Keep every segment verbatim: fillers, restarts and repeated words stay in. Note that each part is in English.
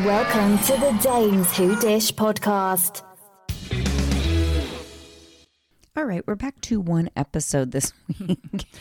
Welcome to the Dames Who Dish podcast. All right, we're back to one episode this week.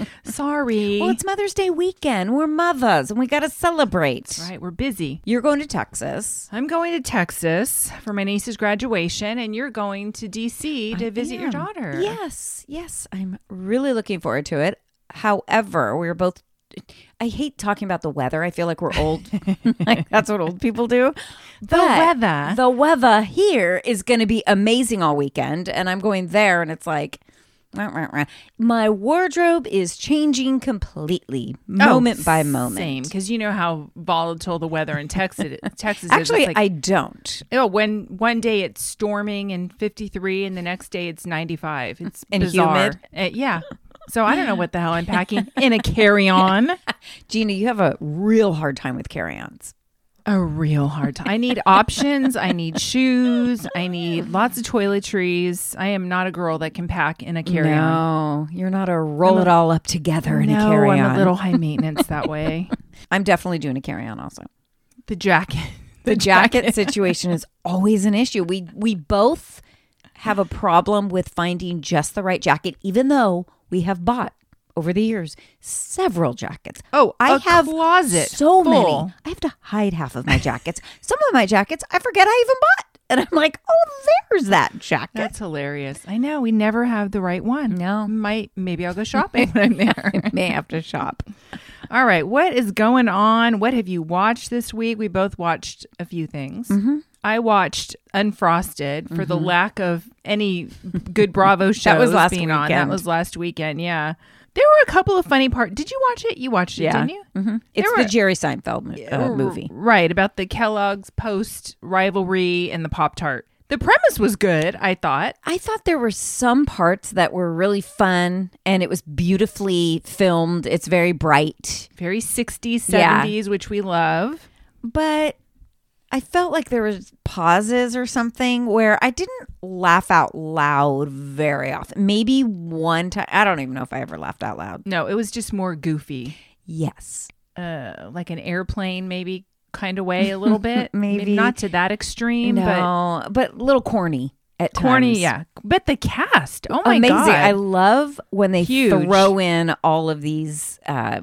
Sorry. Well, it's Mother's Day weekend. We're mothers, and we got to celebrate. That's right, we're busy. You're going to Texas. I'm going to Texas for my niece's graduation, and you're going to D C to I visit am. your daughter. Yes, yes. I'm really looking forward to it. However, we're both... I hate talking about the weather. I feel like we're old. Like that's what old people do. The But weather. The weather here is going to be amazing all weekend. And I'm going there and it's like, rah, rah, rah. My wardrobe is changing completely, moment Oh, by moment. Same, because you know how volatile the weather in Texas, Texas is. Actually, It's like, I don't. oh, when one day it's storming and fifty-three, and the next day it's ninety-five. It's And bizarre. humid. Uh, yeah. So I don't know what the hell I'm packing in a carry-on. Gina, you have a real hard time with carry-ons. A real hard time. I need options. I need shoes. I need lots of toiletries. I am not a girl that can pack in a carry-on. No, you're not a roll I'm a- it all up together in no, a carry-on. I'm a little high maintenance that way. I'm definitely doing a carry-on also. The jacket. The jacket situation is always an issue. We we both have a problem with finding just the right jacket, even though we have bought over the years several jackets. Oh, I a have closet so full. many. I have to hide half of my jackets. Some of my jackets I forget I even bought, and I'm like, oh, there's that jacket. That's hilarious. I know. We never have the right one. No. Might Maybe I'll go shopping when I'm there. I may have to shop. All right. What is going on? What have you watched this week? We both watched a few things. Mm-hmm. I watched Unfrosted for the lack of any good Bravo shows was last being on. That weekend. was last weekend. Yeah. There were a couple of funny parts. Did you watch it? You watched it, Yeah. didn't you? Mm-hmm. It's There the were- Jerry Seinfeld mo- uh, movie. Right. About the Kellogg's Post rivalry and the Pop-Tart. The premise was good, I thought. I thought there were some parts that were really fun, and it was beautifully filmed. It's very bright. Very sixties, Yeah. seventies, which we love. But I felt like there was pauses or something where I didn't laugh out loud very often. Maybe one time. I don't even know if I ever laughed out loud. No, it was just more goofy. Yes. Uh, like an airplane, maybe kind of way a little bit. Maybe. Not to that extreme, No, but, a little corny at but corny, times. yeah. But the cast, oh my Amazing. God. I love when they Huge. throw in all of these uh,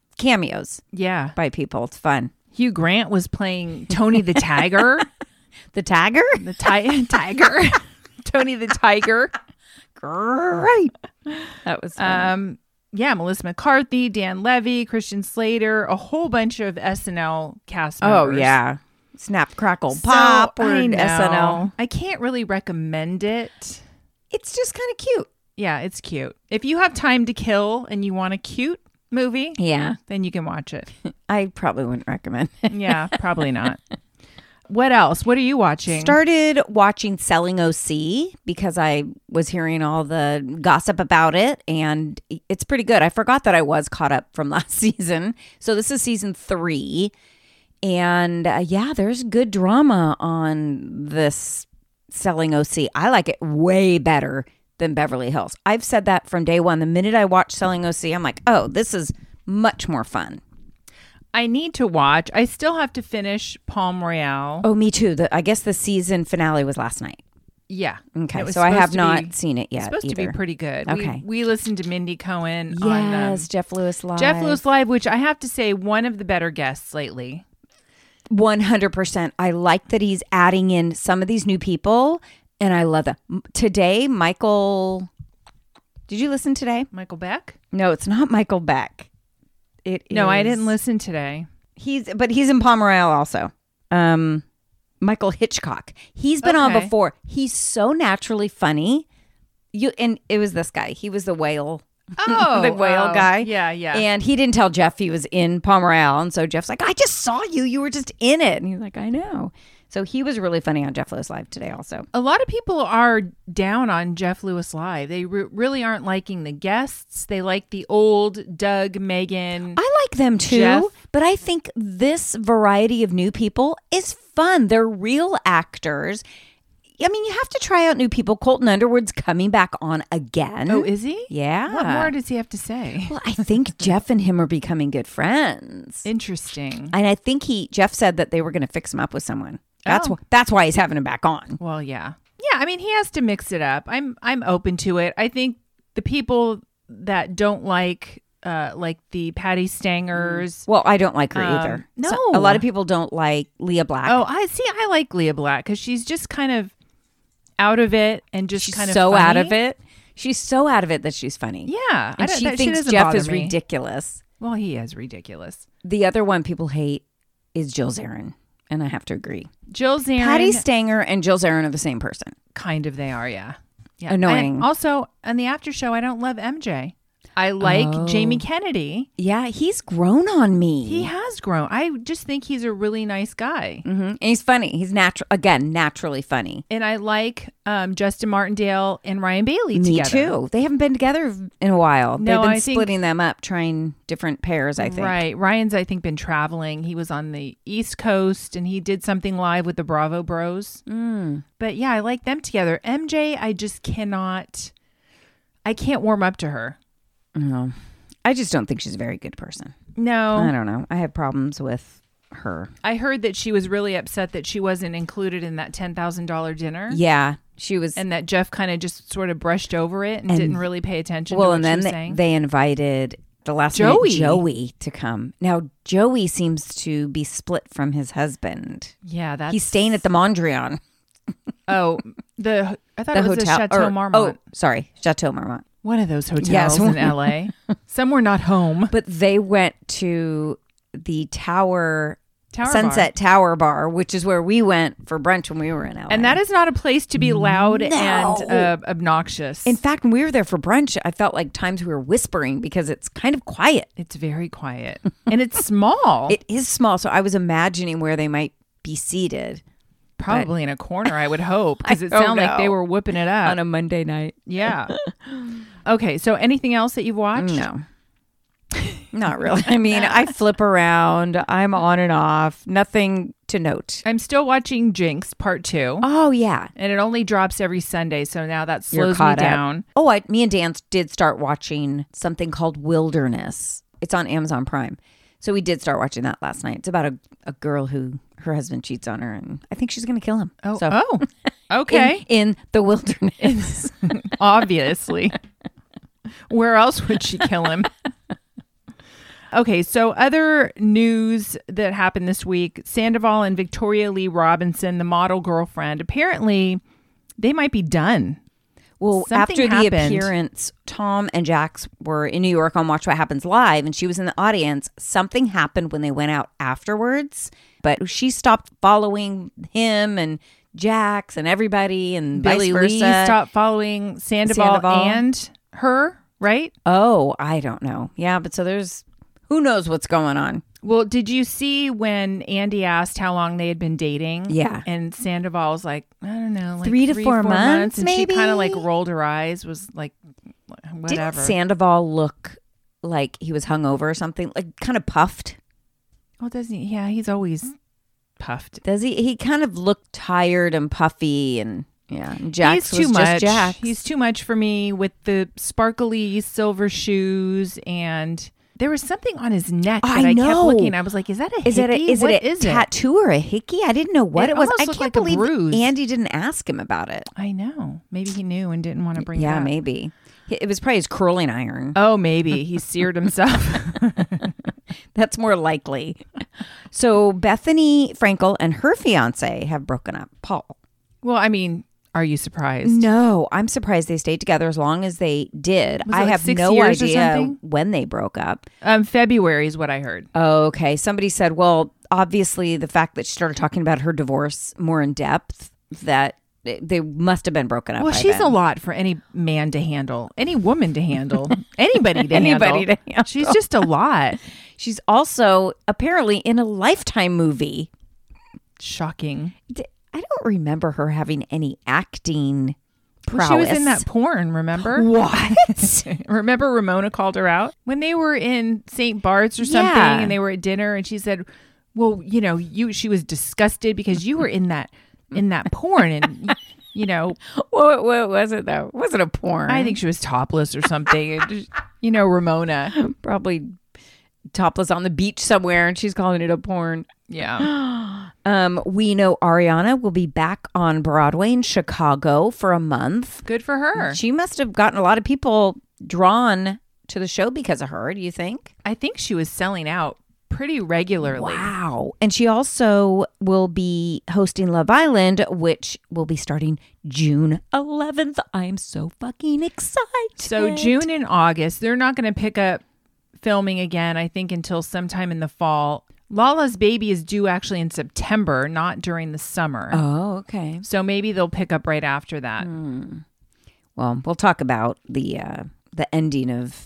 cameos Yeah. by people. It's fun. Hugh Grant was playing Tony the Tiger. The Tiger? the ti- Tiger. Tony the Tiger. Great. That was fun. Um, yeah, Melissa McCarthy, Dan Levy, Christian Slater, a whole bunch of S N L cast Oh, members. yeah. Snap, crackle, So, pop, or I know. S N L. I can't really recommend it. It's just kind of cute. Yeah, it's cute. If you have time to kill and you want a cute movie, Yeah. then you can watch it. I probably wouldn't recommend it. Yeah, probably not. What else? What are you watching? Started watching Selling O C because I was hearing all the gossip about it, and it's pretty good. I forgot that I was caught up from last season. So this is season three. And uh, yeah, there's good drama on this Selling O C. I like it way better than Beverly Hills. I've said that from day one. The minute I watched Selling O C, I'm like, oh, this is much more fun. I need to watch. I still have to finish Palm Royale. Oh, me too. The, I guess the season finale was last night. Yeah. Okay, It was so I supposed have to not be- seen it It's yet supposed either. to be pretty good. Okay. We, we listened to Mindy Cohen Yes, on um, Jeff Lewis Live. Jeff Lewis Live, which I have to say, one of the better guests lately. one hundred percent. I like that he's adding in some of these new people, and I love that. M- Today, Michael... Did you listen today? Michael Beck? No, it's not Michael Beck. It No, I is- didn't listen today. He's, but he's in Palm Royale also. Um, Michael Hitchcock. He's been on Okay. before. He's so naturally funny. You and it was this guy. He was the whale. Oh, the whale oh, guy. Yeah, yeah. And he didn't tell Jeff he was in Palm Royale. And so Jeff's like, I just saw you. You were just in it. And he's like, I know. So he was really funny on Jeff Lewis Live today also. A lot of people are down on Jeff Lewis Live. They re- really aren't liking the guests. They like the old Doug, Megan. I like them too, Jeff? but I think this variety of new people is fun. They're real actors. I mean, you have to try out new people. Colton Underwood's coming back on again. Oh, is he? Yeah. What more does he have to say? Well, I think Jeff and him are becoming good friends. Interesting. And I think he Jeff said that they were going to fix him up with someone. That's Oh. wh- that's why he's having him back on. Well, yeah. Yeah, I mean, he has to mix it up. I'm I'm open to it. I think the people that don't like uh like the Patty Stangers. Well, I don't like her Um, either. no. So- a lot of people don't like Leah Black. Oh, I see. I like Leah Black because she's just kind of out of it and just she's kind of so funny. out of it. She's so out of it that she's funny. Yeah, I And don't- she that- thinks doesn't Jeff bother is me. ridiculous. Well, he is ridiculous. The other one people hate is Jill Zarin, and I have to agree. Jill Zarin, Patty Stanger and Jill Zarin are the same person. kind of they are. Yeah, yeah. Annoying. And also, on the after show, I don't love M J. I like Oh. Jamie Kennedy. Yeah, he's grown on me. He has grown. I just think he's a really nice guy. hmm And he's funny. He's natural. Again, naturally funny. And I like um, Justin Martindale and Ryan Bailey Me together. too. They haven't been together in a while. No, They've been I think- splitting them up, trying different pairs, I think. Right. Ryan's, I think, been traveling. He was on the East Coast and he did something live with the Bravo Bros. Mm. But yeah, I like them together. M J, I just cannot, I can't warm up to her. No. I just don't think she's a very good person. No. I don't know. I have problems with her. I heard that she was really upset that she wasn't included in that ten thousand dollars dinner. Yeah, she was. And that Jeff kind of just sort of brushed over it and, And- didn't really pay attention well, to what and she then was they, saying. they invited the last Joey. minute Joey to come. Now, Joey seems to be split from his husband. yeah, that's... He's staying at the Mondrian. Oh, the... I thought The it was hotel. the Chateau or- Marmont. Oh, sorry. Chateau Marmont. One of those hotels Yes. in L A. Some were not home. But they went to the Tower, Tower Sunset Tower Bar, which is where we went for brunch when we were in L A. And that is not a place to be loud No. and uh, obnoxious. In fact, when we were there for brunch, I felt like times we were whispering because it's kind of quiet. it's very quiet. And it's small. It is small. So I was imagining where they might be seated Probably in a corner, I would hope. Because I it don't sounded like they know. were whooping it up. on a Monday night. yeah. Okay, so anything else that you've watched? No. Not really. I mean, I flip around. I'm on and off. Nothing to note. I'm still watching Jinx Part two. Oh, yeah. And it only drops every Sunday, so now that You're slows me caught up. down. Oh, I, me and Dan did start watching something called Wilderness. It's on Amazon Prime. So we did start watching that last night. It's about a, a girl who her husband cheats on her, and I think she's going to kill him. Oh, so, oh. Okay. In, in the wilderness. Obviously. Where else would she kill him? Okay, so other news that happened this week, Sandoval and Victoria Lee Robinson, the model girlfriend, apparently they might be done. Well, Something after the happened. appearance, Tom and Jax were in New York on Watch What Happens Live, and she was in the audience. Something happened when they went out afterwards, but she stopped following him and Jax and everybody, and Billy vice Lee versa. stopped following Sandoval, Sandoval. and her, right? Oh, I don't know. Yeah, but so there's who knows what's going on. Well, did you see when Andy asked how long they had been dating? Yeah. And Sandoval was like, I don't know, like Three to four months, And maybe? she kind of like rolled her eyes, was like, whatever. Didn't Sandoval look like he was hungover or something? Like kind of puffed? Oh, doesn't he? Yeah, he's always puffed. Does he? He kind of looked tired and puffy, and yeah. And Jax He's was too just much. Jax. He's too much for me with the sparkly silver shoes, and there was something on his neck that I I, kept know. looking. I was like, is that a hickey? Is it a, is What it a is it? tattoo or a hickey? I didn't know what It it, was. almost I looked can't like a believe bruise. Andy didn't ask him about it. I know. Maybe he knew and didn't want to bring it Yeah, up. maybe. It was probably his curling iron. Oh, maybe he seared himself. That's more likely. So Bethany Frankel and her fiance have broken up. Paul. Well, I mean, are you surprised? No, I'm surprised they stayed together as long as they did. Was it I like have six no years or idea something? when they broke up. Um, February is what I heard. Okay. Somebody said, well, obviously the fact that she started talking about her divorce more in depth, that they must have been broken up. Well, by she's then. a lot for any man to handle, any woman to handle, anybody to Anybody handle. to handle. She's just a lot. She's also apparently in a Lifetime movie. Shocking. D- I don't remember her having any acting prowess. Well, she was in that porn, remember? What? Remember Ramona called her out? When they were in Saint Bart's or something Yeah. and they were at dinner and she said, well, you know, you she was disgusted because you were in that in that porn and you know, What, what was it though? Was it a porn? I think she was topless or something. It just- you know, Ramona. probably topless on the beach somewhere, and she's calling it a porn. Yeah. Um, we know Ariana will be back on Broadway in Chicago for a month. Good for her. She must have gotten a lot of people drawn to the show because of her. Do you think? I think she was selling out pretty regularly. Wow. And she also will be hosting Love Island, which will be starting June eleventh. I'm so fucking excited. So June and August, they're not going to pick up filming again, I think, until sometime in the fall. Lala's Baby is due actually in September, not during the summer. Oh, okay. So maybe they'll pick up right after that. Mm. Well, we'll talk about the uh, the ending of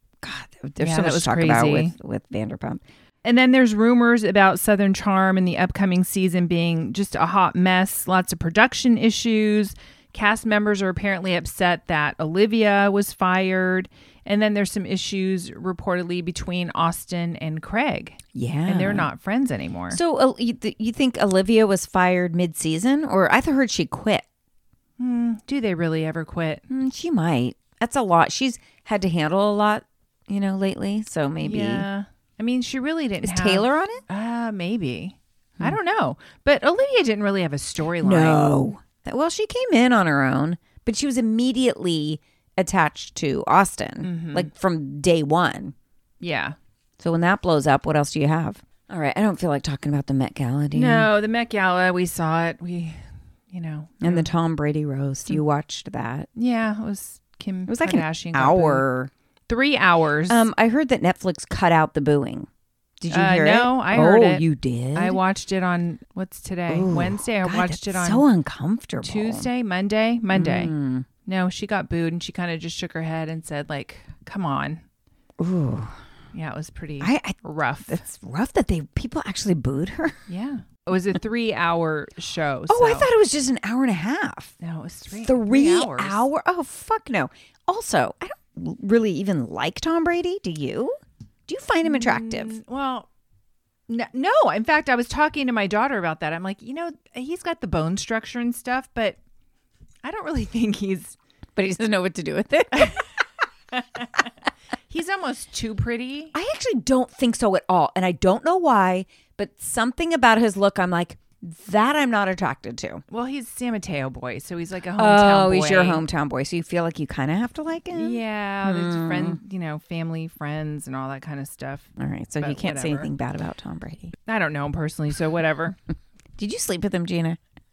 God. There's Yeah, so that much was to talk crazy. about with with Vanderpump. And then there's rumors about Southern Charm and the upcoming season being just a hot mess, lots of production issues. Cast members are apparently upset that Olivia was fired. And then there's some issues reportedly between Austin and Craig. Yeah, And they're not friends anymore. So uh, you, th- you think Olivia was fired mid-season, or I heard she quit? Hmm, do they really ever quit? Mm, she might. That's a lot. She's had to handle a lot, you know, lately. So maybe Yeah. I mean, she really didn't is have... Taylor on it? Uh, maybe. I don't know. But Olivia didn't really have a storyline. No. Well, she came in on her own, but she was immediately attached to Austin, Mm-hmm. like from day one. Yeah. So when that blows up, what else do you have? All right, I don't feel like talking about the Met Gala, do you? No, the Met Gala, we saw it. We, you know. And the Tom Brady roast, you watched that. Yeah, it was Kim It was like Kardashian an got booed. hour. Three hours. Um, I heard that Netflix cut out the booing. Did you Uh, hear it? no, I heard oh, it. you did? I watched it on, what's today? Ooh, Wednesday. I God, watched it that's on so uncomfortable. Tuesday, Monday, Monday. Mm. No, she got booed and she kind of just shook her head and said, like, come on. Ooh. Yeah, it was pretty I, I rough. It's rough that they people actually booed her. Yeah. It was a three hour show. Oh, I so- thought it was just an hour and a half. No, it was three, Three, three hours. hour? Oh, fuck no. Also, I don't really even like Tom Brady. Do you? Do you find him attractive? Mm, well, no, no. In fact, I was talking to my daughter about that. I'm like, you know, he's got the bone structure and stuff, but I don't really think he's. But he doesn't know what to do with it. He's almost too pretty. I actually don't think so at all. And I don't know why, but something about his look, I'm like, that I'm not attracted to. Well, he's San Mateo boy, so he's like a hometown Oh, boy. he's your hometown boy. So you feel like you kind of have to like him? Yeah, there's Hmm. friend, you know, family, friends, and all that kind of stuff. All right. So But you can't say whatever. anything bad about Tom Brady. I don't know him personally, so whatever. Did you sleep with him, Gina?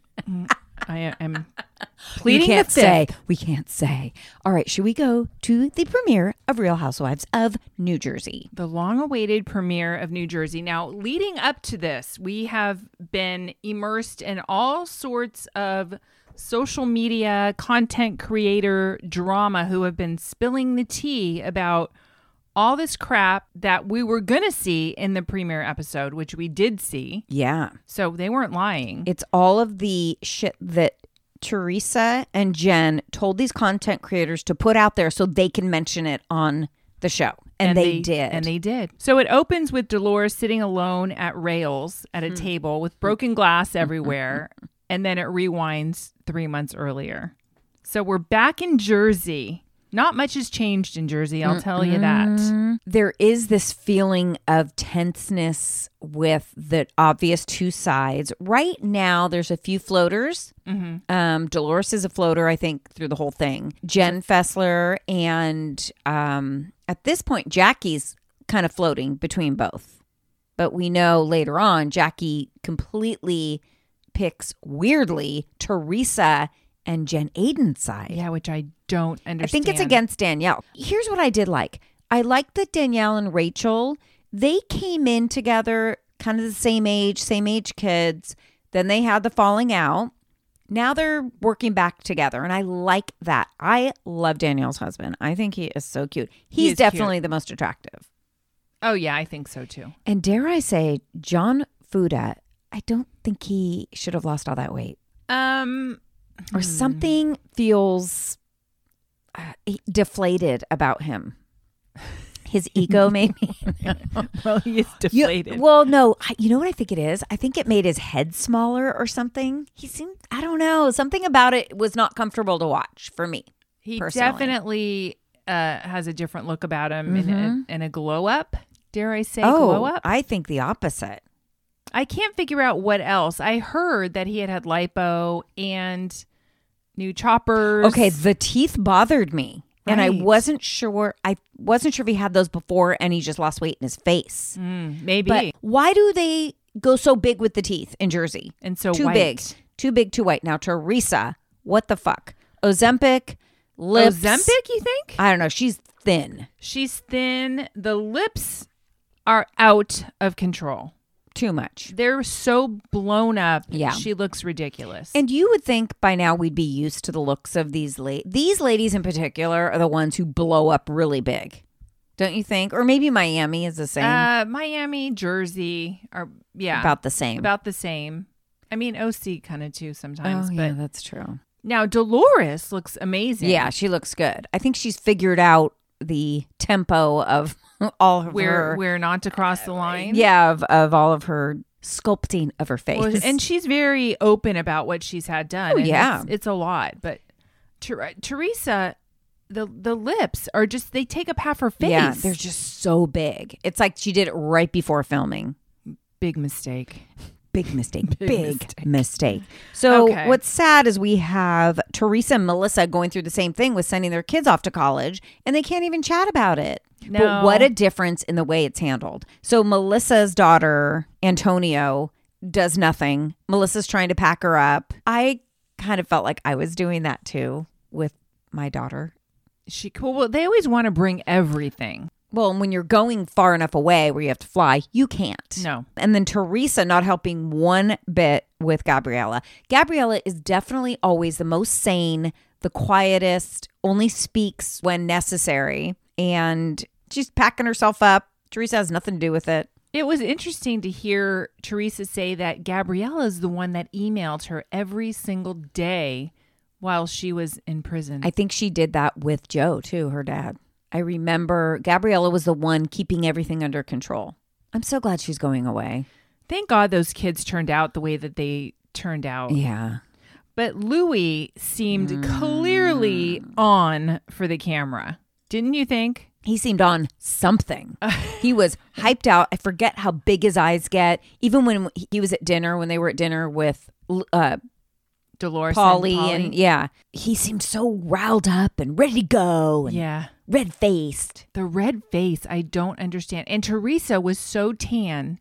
I am We pleading can't the fifth. say. We can't say. All right. Should we go to the premiere of Real Housewives of New Jersey? The long-awaited premiere of New Jersey. Now, leading up to this, we have been immersed in all sorts of social media content creator drama who have been spilling the tea about all this crap that we were going to see in the premiere episode, which we did see. Yeah. So they weren't lying. It's all of the shit that Teresa and Jen told these content creators to put out there so they can mention it on the show. And, they, did. And they did. So it opens with Dolores sitting alone at Rails at a table with broken glass everywhere. And then it rewinds three months earlier. So we're back in Jersey. Not much has changed in Jersey, I'll tell you that. There is this feeling of tenseness with the obvious two sides. Right now, there's a few floaters. Mm-hmm. Um, Dolores is a floater, I think, through the whole thing. Jen Fessler and um, at this point, Jackie's kind of floating between both. But we know later on, Jackie completely picks, weirdly, Teresa and Jen Aiden's side. Yeah, which I don't understand. I think it's against Danielle. Here's what I did like. I liked that Danielle and Rachel, they came in together, kind of the same age, same age kids. Then they had the falling out. Now they're working back together. And I like that. I love Danielle's husband. I think he is so cute. He's is definitely cute. the most attractive. Oh, yeah, I think so too. And dare I say, John Fuda, I don't think he should have lost all that weight. Um, Or something feels uh, deflated about him. His ego, maybe. Well, he is You- deflated. well, no. I- You know what I think it is? I think it made his head smaller or something. He seemed, I don't know. Something about it was not comfortable to watch for me. he personally. definitely uh, has a different look about him Mhm. and, a, and a glow up. Dare I say glow Oh, up? I think the opposite. I can't figure out what else. I heard that he had had lipo and new choppers. Okay, the teeth bothered me. And I Right. wasn't sure. I wasn't sure if he had those before and he just lost weight in his face. Mm, maybe. But why do they go so big with the teeth in Jersey? and so too white. big. Too big, too white. Now, Teresa, what the fuck? Ozempic, lips. Ozempic, you think? I don't know. She's thin. She's thin. The lips are out of control. Too much. They're so blown up. Yeah. She looks ridiculous. And you would think by now we'd be used to the looks of these la- these ladies in particular are the ones who blow up really big. Don't you think? Or maybe Miami is the same. uh, Miami, Jersey are, yeah, about the same. about the same. I mean, O C kind of too sometimes. oh, but yeah, that's true. now Dolores looks amazing. Yeah, she looks good. I think she's figured out the tempo of all of Where, her. where not to cross the line. Yeah, of, of all of her sculpting of her face. Well, and she's very open about what she's had done. Oh, and yeah. It's, it's a lot. But Ter- Teresa, the the lips are just, they take up half her face. yeah, they're just so big. It's like she did it right before filming. Big mistake. Big mistake. Big Big, mistake. mistake. So Okay. what's sad is we have Teresa and Melissa going through the same thing with sending their kids off to college, and they can't even chat about it. No. But what a difference in the way it's handled. So Melissa's daughter, Antonio, does nothing. Melissa's trying to pack her up. I kind of felt like I was doing that too with my daughter. She cool. Well, they always want to bring everything. Well, and when you're going far enough away where you have to fly, you can't. No. And then Teresa not helping one bit with Gabriella. Gabriella is definitely always the most sane, the quietest, only speaks when necessary. And she's packing herself up. Teresa has nothing to do with it. It was interesting to hear Teresa say that Gabriella is the one that emailed her every single day while she was in prison. I think she did that with Joe, too, her dad. I remember Gabriella was the one keeping everything under control. I'm so glad she's going away. Thank God those kids turned out the way that they turned out. Yeah. But Louis seemed Mm. clearly on for the camera. Didn't you think? He seemed on something. He was hyped out. I forget how big his eyes get. Even when he was at dinner, when they were at dinner with uh, Dolores Polly, and, Polly. and yeah, he seemed so riled up and ready to go and yeah. red faced. The red face, I don't understand. And Teresa was so tan,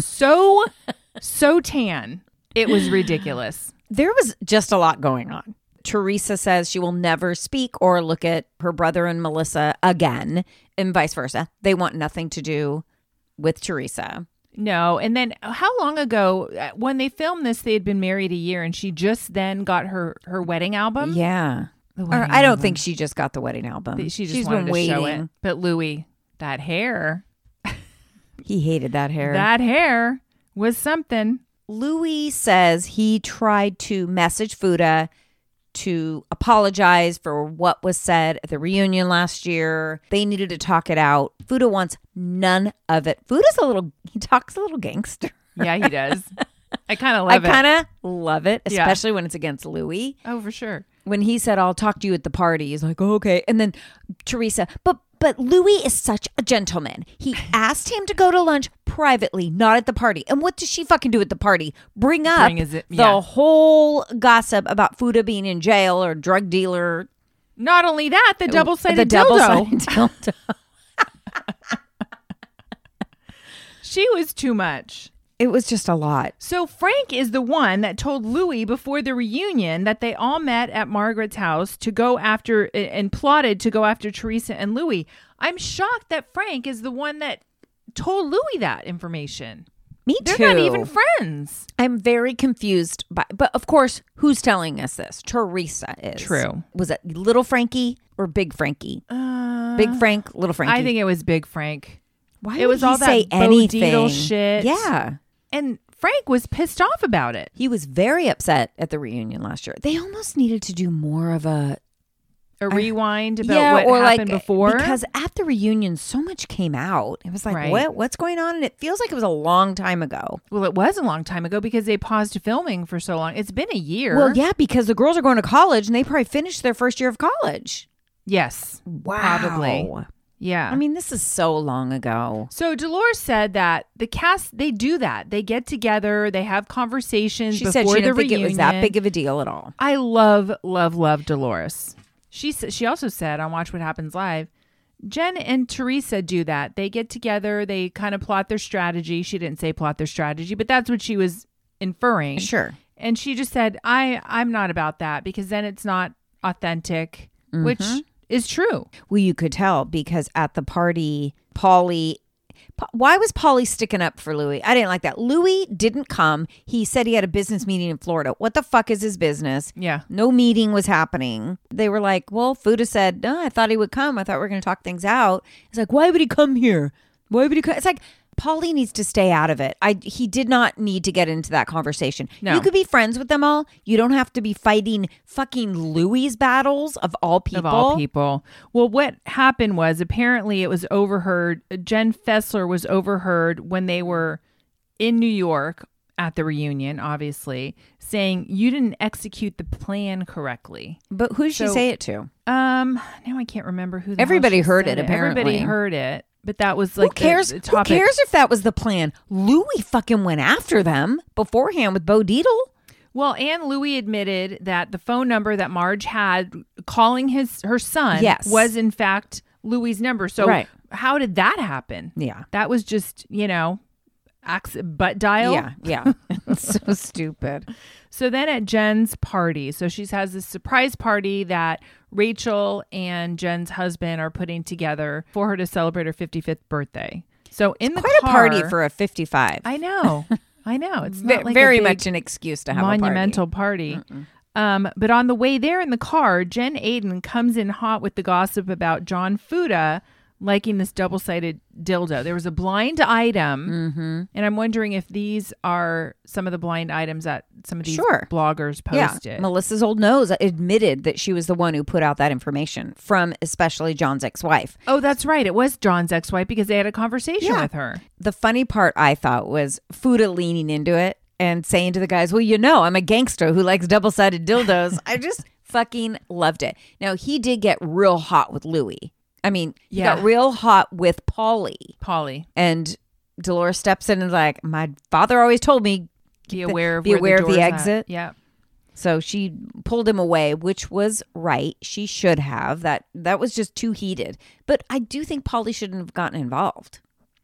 so, so tan. It was ridiculous. There was just a lot going on. Teresa says she will never speak or look at her brother and Melissa again, and vice versa. They want nothing to do with Teresa. No. And then how long ago, uh, when they filmed this, they had been married a year and she just then got her, her wedding album. Yeah. The Or wedding I don't album. think she just got the wedding album. She just She's wanted been to waiting. show it. But Louis, that hair, He hated that hair. that hair was something. Louis says he tried to message Fuda to apologize for what was said at the reunion last year. They needed to talk it out. Fuda wants none of it. Fuda's a little, he talks a little gangster. Yeah, he does. I kind of I love it. kind of love it, Yeah. especially when it's against Louis. Oh, for sure. When he said, I'll talk to you at the party, he's like, oh, okay. And then Teresa, but but Louis is such a gentleman. He asked him to go to lunch privately, not at the party. And what does she fucking do at the party? Bring up Bring is it- the yeah. whole gossip about Fuda being in jail or drug dealer. Not only that, the double-sided the dildo. double-sided dildo. She was too much. It was just a lot. So Frank is the one that told Louis before the reunion that they all met at Margaret's house to go after and plotted to go after Teresa and Louis. I'm shocked that Frank is the one that told Louis that information. Me They're too. not even friends. I'm very confused by, but of course, who's telling us this? Teresa is. True. Was it little Frankie or big Frankie? Uh, Big Frank, little Frankie. I think it was Big Frank. Why it would was he all that say Bo anything? Dietl shit. Yeah. And Frank was pissed off about it. He was very upset at the reunion last year. They almost needed to do more of a a rewind about yeah, what or happened like, before? Because at the reunion, so much came out. It was like, Right. what? What's going on? And it feels like it was a long time ago. Well, it was a long time ago because they paused filming for so long. It's been a year. Well, yeah, because the girls are going to college and they probably finished their first year of college. Yes. Wow. Probably. Yeah. I mean, this is so long ago. So Dolores said that the cast, they do that. They get together. They have conversations She before said she the didn't think reunion. it was that big of a deal at all. I love, love, love Dolores. She sa- she also said on Watch What Happens Live, Jen and Teresa do that. They get together. They kind of plot their strategy. She didn't say plot their strategy, but that's what she was inferring. Sure. And she just said, I, I'm not about that because then it's not authentic, Mm-hmm. which is true. Well, you could tell because at the party, Paulie, Pa- why was Paulie sticking up for Louis? I didn't like that. Louis didn't come. He said he had a business meeting in Florida. What the fuck is his business? Yeah. No meeting was happening. They were like, well, Fuda said, no, I thought he would come. I thought we were going to talk things out. It's like, why would he come here? Why would he come? It's like, Paulie needs to stay out of it. I He did not need to get into that conversation. No. You could be friends with them all. You don't have to be fighting fucking Louis' battles of all people. Of all people. Well, what happened was apparently it was overheard. Jen Fessler was overheard when they were in New York at the reunion, obviously, saying you didn't execute the plan correctly. But who did she So- say it to? Um, now I can't remember who. The hell Everybody she heard said it, apparently. Everybody heard it, but that was like Who cares? The, the Who topic. cares if that was the plan? Louis fucking went after them beforehand with Bo Dietl. Well, and Louis admitted that the phone number that Marge had calling his her son Yes. was in fact Louis' number. So Right. how did that happen? Yeah. That was just, you know, ax- butt dial. Yeah, yeah. It's so stupid. So then at Jen's party, so she has this surprise party that Rachel and Jen's husband are putting together for her to celebrate her fifty-fifth birthday. So in the Quite car, a party for a fifty-five. I know. I know. It's Ve- not like a very big much an excuse to have monumental party. Um, but on the way there in the car, Jen Aiden comes in hot with the gossip about John Fuda liking this double-sided dildo. There was a blind item, Mm-hmm. and I'm wondering if these are some of the blind items that some of these Sure. bloggers Yeah, posted. Melissa's old nose admitted that she was the one who put out that information from especially John's ex-wife. Oh, that's right. It was John's ex-wife because they had a conversation Yeah. with her. The funny part I thought was Fuda leaning into it and saying to the guys, well, you know, I'm a gangster who likes double-sided dildos. I just fucking loved it. Now, he did get real hot with Louis. I mean, he Yeah. got real hot with Paulie. Polly, And Dolores steps in and is like, my father always told me. be aware of be where aware the of the door's at. exit. Yeah. So she pulled him away, which was right. She should have. That that was just too heated. But I do think Paulie shouldn't have gotten involved.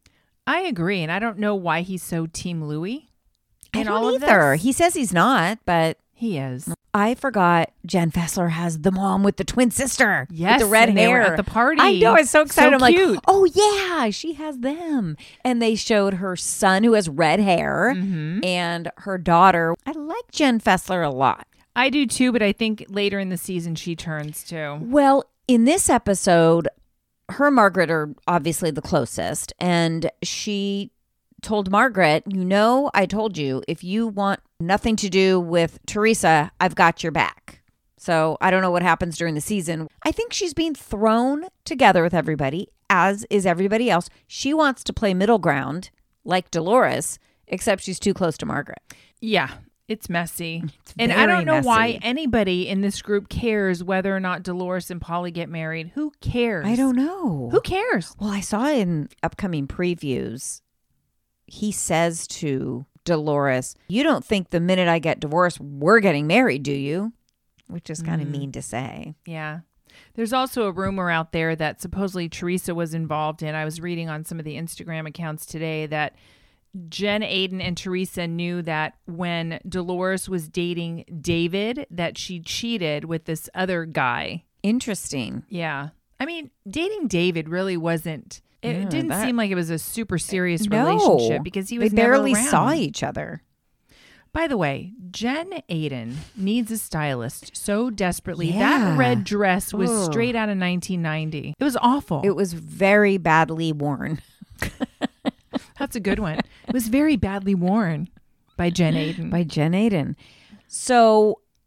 I agree. And I don't know why he's so Team Louis I in don't all of either. this. He says he's not, but He is. I forgot Jen Fessler has the mom with the twin sister. Yes, with the red and they were hair at the party. I know. I was so excited. So I'm cute. like, oh yeah, she has them. And they showed her son who has red hair Mm-hmm. and her daughter. I like Jen Fessler a lot. I do too, but I think later in the season she turns too. Well, in this episode, her and Margaret are obviously the closest, and she told Margaret, you know, I told you, if you want nothing to do with Teresa, I've got your back. So I don't know what happens during the season. I think she's being thrown together with everybody, as is everybody else. She wants to play middle ground like Dolores, except she's too close to Margaret. Yeah, it's messy. It's and I very don't know why messy. anybody in this group cares whether or not Dolores and Polly get married. Who cares? I don't know. Who cares? Well, I saw in upcoming previews, he says to Dolores, you don't think the minute I get divorced, we're getting married, do you? Which is kind of mean to say. Yeah. There's also a rumor out there that supposedly Teresa was involved in. I was reading on some of the Instagram accounts today that Jen Aiden and Teresa knew that when Dolores was dating David, that she cheated with this other guy. Interesting. Yeah. I mean, dating David really wasn't, it Yeah, didn't that- seem like it was a super serious No. relationship because he was They never barely around. saw each other. By the way, Jen Aiden needs a stylist so desperately. Yeah. That red dress was Ugh. straight out of nineteen ninety. It was awful. It was very badly worn. That's a good one. It was very badly worn by Jen Aiden. By Jen Aiden. So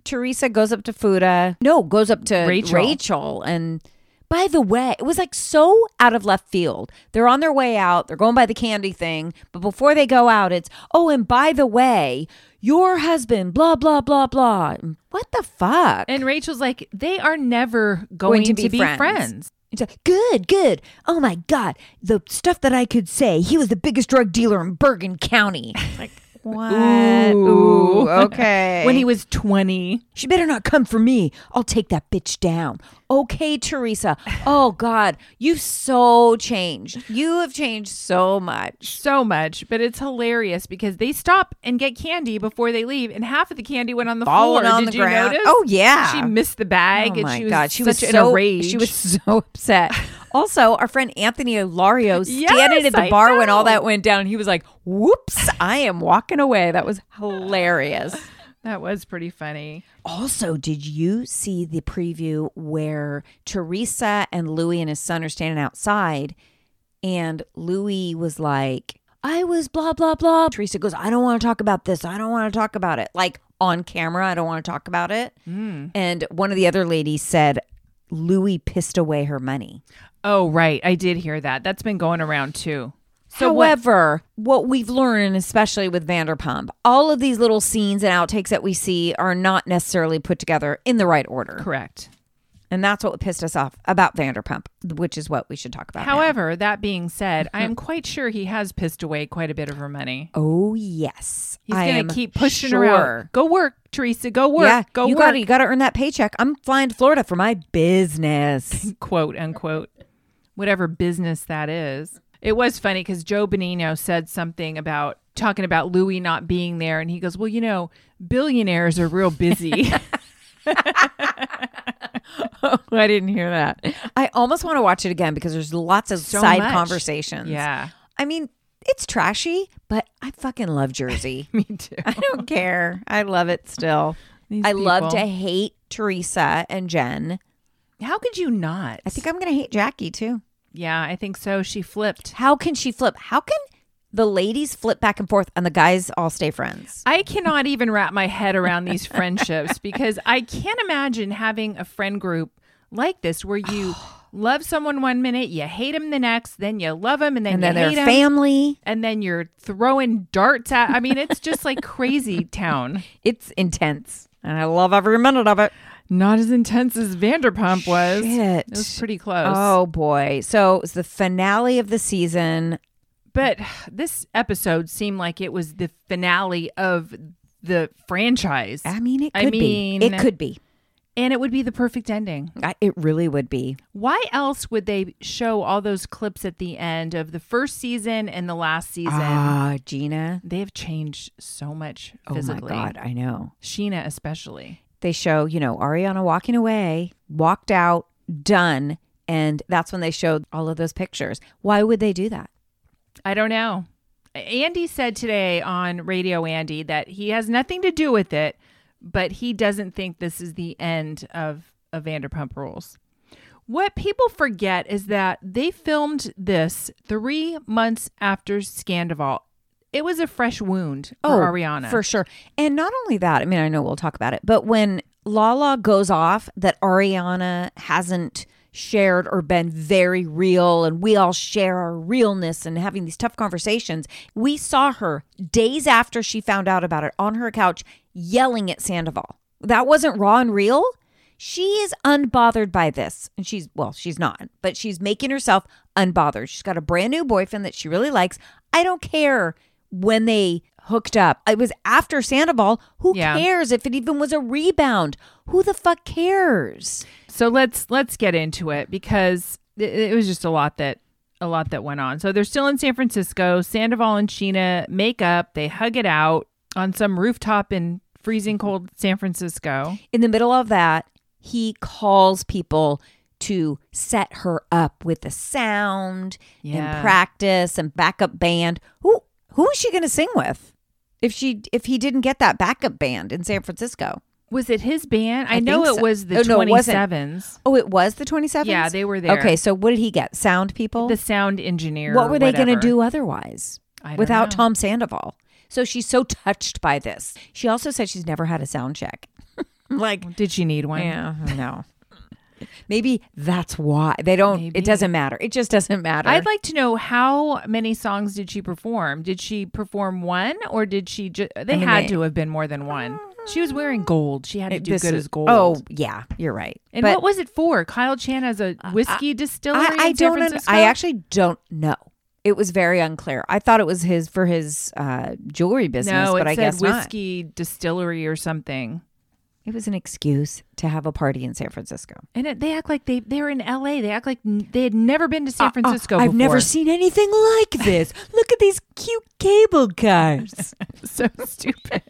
Teresa goes up to Fuda. No, goes up to Rachel. Rachel. And by the way, it was like so out of left field. They're on their way out. They're going by the candy thing. But before they go out, it's, oh, and by the way, your husband, blah, blah, blah, blah. What the fuck? And Rachel's like, they are never going, Going to to, be be, friends. friends. It's like, good, good. Oh my God. The stuff that I could say. He was the biggest drug dealer in Bergen County. Like, what? Ooh, okay. When he was twenty. She better not come for me. I'll take that bitch down. Okay, Teresa. Oh God, you've so changed. You have changed so much. So much, but it's hilarious because they stop and get candy before they leave, and half of the candy went on the Falling floor. on Did the you ground. notice? Oh yeah. She missed the bag, Oh and my she was God, she such was in so a rage. She was so upset. Also, our friend Anthony Olario standing Yes, at the I bar when all know. that went down. He was like, "Whoops, I am walking away." That was hilarious. That was pretty funny. Also, did you see the preview where Teresa and Louis and his son are standing outside, and Louis was like, I was blah, blah, blah. Teresa goes, I don't want to talk about this. I don't want to talk about it. Like on camera, I don't want to talk about it. Mm. And one of the other ladies said, Louis pissed away her money. Oh, right. I did hear that. That's been going around too. So what- However, what, we've learned, especially with Vanderpump, all of these little scenes and outtakes that we see are not necessarily put together in the right order. Correct. And that's what pissed us off about Vanderpump, which is what we should talk about now. However, that being said, I am quite sure he has pissed away quite a bit of her money. Oh, yes. He's I going am to keep pushing sure. her out. Go work, Teresa. Go work. Yeah, Go you work. Gotta, you got to earn that paycheck. I'm flying to Florida for my business. Quote, unquote. Whatever business that is. It was funny because Joe Bonino said something about talking about Louis not being there. And he goes, well, you know, billionaires are real busy. Oh, I didn't hear that. I almost want to watch it again because there's lots of So side much. conversations. Yeah. I mean, it's trashy, but I fucking love Jersey. Me too. I don't care. I love it still. These I love people. to hate Teresa and Jen. How could you not? I think I'm going to hate Jackie too. Yeah, I think so. She flipped. How can she flip? How can the ladies flip back and forth and the guys all stay friends? I cannot even wrap my head around these friendships because I can't imagine having a friend group like this where you love someone one minute, you hate them the next, then you love them, and then And you then hate their 'em, family. and then you're throwing darts at. I mean, it's just like crazy town. It's intense. And I love every minute of it. Not as intense as Vanderpump was. Shit. It was pretty close. Oh, boy. So it was the finale of the season. But this episode seemed like it was the finale of the franchise. I mean, it I could mean- be. It could be. And it would be the perfect ending. I, it really would be. Why else would they show all those clips at the end of the first season and the last season? Ah, Gina. They have changed so much Oh, physically. my God. I know. Sheena especially. They show, you know, Ariana walking away, walked out, done. And that's when they showed all of those pictures. Why would they do that? I don't know. Andy said today on Radio Andy that he has nothing to do with it, but he doesn't think this is the end of, of Vanderpump Rules. What people forget is that they filmed this three months after Scandival. It was a fresh wound for Ariana. For sure. And not only that, I mean, I know we'll talk about it, but when Lala goes off that Ariana hasn't shared or been very real and we all share our realness and having these tough conversations, we saw her days after she found out about it on her couch yelling at Sandoval. That wasn't raw and real. She is unbothered by this. And she's, well, she's not, but she's making herself unbothered. She's got a brand new boyfriend that she really likes. I don't care when they hooked up. It was after Sandoval. Who Yeah. cares if it even was a rebound? Who the fuck cares? So let's let's get into it because it, it was just a lot that a lot that went on. So they're still in San Francisco. Sandoval and Sheena make up. They hug it out on some rooftop in freezing cold San Francisco. In the middle of that, he calls people to set her up with the sound Yeah. and practice and backup band. Who who is she going to sing with if she if he didn't get that backup band in San Francisco? Was it his band? I, I know think it so. was the Oh, no, it wasn't. twenty-sevens. Oh, it was the twenty-sevens? Yeah, they were there. Okay, so what did he get? Sound people? The sound engineer. What were they going to whatever. do otherwise I don't without know. Tom Sandoval? So she's so touched by this. She also said she's never had a sound check. Like, Did she need one? yeah, no. Maybe that's why they don't. Maybe. It doesn't matter. It just doesn't matter. I'd like to know how many songs did she perform? Did she perform one, or did she just? They I mean, had they- to have been more than one. She was wearing gold. She had to do This good is- as gold. Oh, yeah, you're right. and But what was it for? Kyle Chan has a whiskey distillery I, I in San don't. un- Francisco. I actually don't know. It was very unclear. I thought it was his for his uh, jewelry business, no, it but I said guess not. whiskey distillery or something. It was an excuse to have a party in San Francisco. And it, they act like they they're in L A. They act like n- they had never been to San Francisco. Uh, I've before. never seen anything like this. Look at these cute cable cars. So stupid.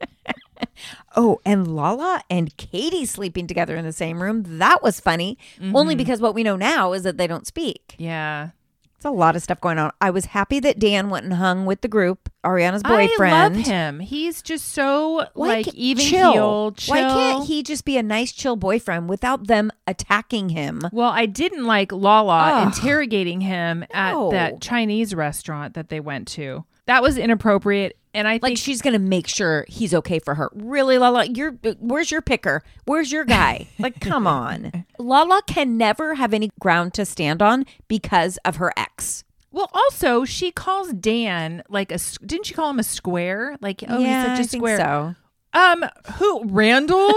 Oh, and Lala and Katie sleeping together in the same room. That was funny. Only because what we know now is that they don't speak. Yeah. It's a lot of stuff going on. I was happy that Dan went and hung with the group, Ariana's boyfriend. I love him. He's just so Why like ca- even chill. keel, chill. Why can't he just be a nice, chill boyfriend without them attacking him? Well, I didn't like Lala Ugh. interrogating him at No. that Chinese restaurant that they went to. That was inappropriate. And I Like think she's gonna make sure he's okay for her. Really, Lala? You're where's your picker? Where's your guy? Like, come on. Lala can never have any ground to stand on because of her ex. well, also she calls Dan like a. s- Didn't she call him a square? Like, oh, yeah, he's I such a think square. so. Um, who? Randall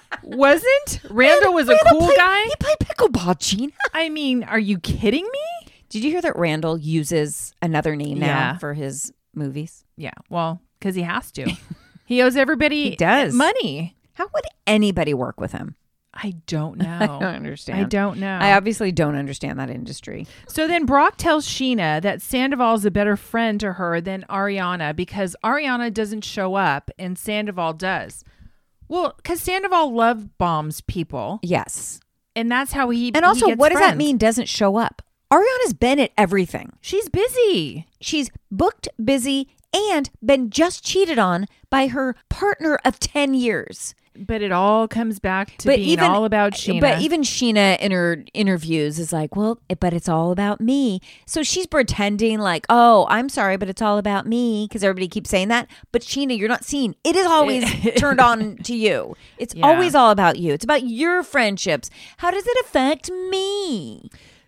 wasn't. Randall was a Randall cool played- guy. He played pickleball, Gina. I mean, are you kidding me? Did you hear that Randall uses another name now Yeah. for his movies? Yeah. Well, because he has to. He owes everybody He does. money. How would anybody work with him? I don't know. I don't understand. I don't know. I obviously don't understand that industry. So then Brock tells Sheena that Sandoval is a better friend to her than Ariana because Ariana doesn't show up and Sandoval does. Well, because Sandoval love bombs people, Yes. and that's how he. And also, he gets what does that friends. mean doesn't show up? Ariana's been at everything. She's busy. She's booked, busy, and been just cheated on by her partner of ten years. But it all comes back to being all about Sheena. But even Sheena in her interviews is like, well, it- but it's all about me. So she's pretending like, oh, I'm sorry, but it's all about me because everybody keeps saying that. But Sheena, you're not seeing. It is always turned on to you. It's Yeah. always all about you. It's about your friendships. How does it affect me?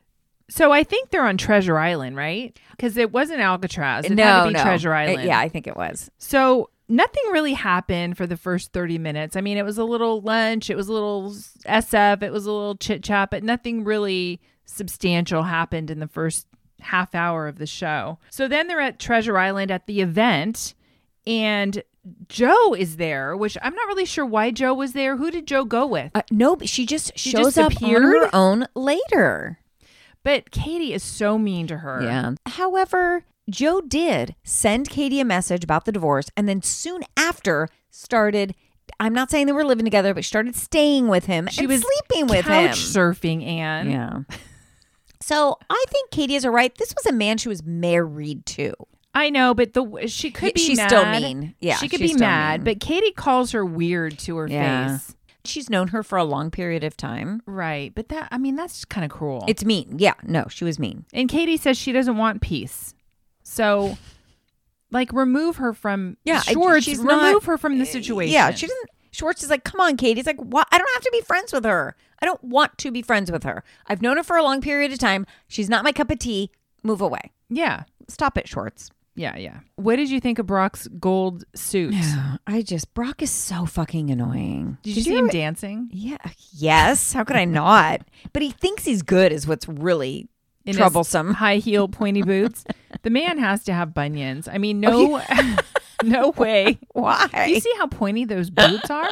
So I think they're on Treasure Island, right? Because it wasn't Alcatraz. It no, had to be no. Treasure Uh, Island. yeah, I think it was. So nothing really happened for the first thirty minutes. I mean, it was a little lunch, it was a little S F, it was a little chit chat, but nothing really substantial happened in the first half hour of the show. So then they're at Treasure Island at the event, and Joe is there, which I'm not really sure why Joe was there. Who did Joe go with? Uh, no, but she just She shows just up on appeared? her own later. But Katie is so mean to her. Yeah. However, Joe did send Katie a message about the divorce and then soon after started, I'm not saying they were living together, but started staying with him She and was sleeping with him. couch surfing, Anne. Yeah. So I think Katie is right. This was a man she was married to. I know, but the she could Yeah, be she's mad. still mean. Yeah, she could she's be still mad, mean. but Katie calls her weird to her Yeah. face. She's known her for a long period of time. Right, but that I mean that's kind of cruel. It's mean. Yeah, no, she was mean. and Katie says she doesn't want peace. So like remove her from Yeah, I- Schwartz, she's remove not- her from the situation. Yeah, she doesn't. Schwartz is like, come on, Katie. He's like, what? I don't have to be friends with her. I don't want to be friends with her. I've known her for a long period of time. She's not my cup of tea. Move away. Yeah. Stop it, Schwartz. Yeah, yeah. What did you think of Brock's gold suit? I just, Brock is so fucking annoying. Did you see him dancing? Yeah. Yes. How could I not? But he thinks he's good is what's really In his troublesome. high heel pointy boots. The man has to have bunions. I mean, no Oh, no way. Why? You see how pointy those boots are?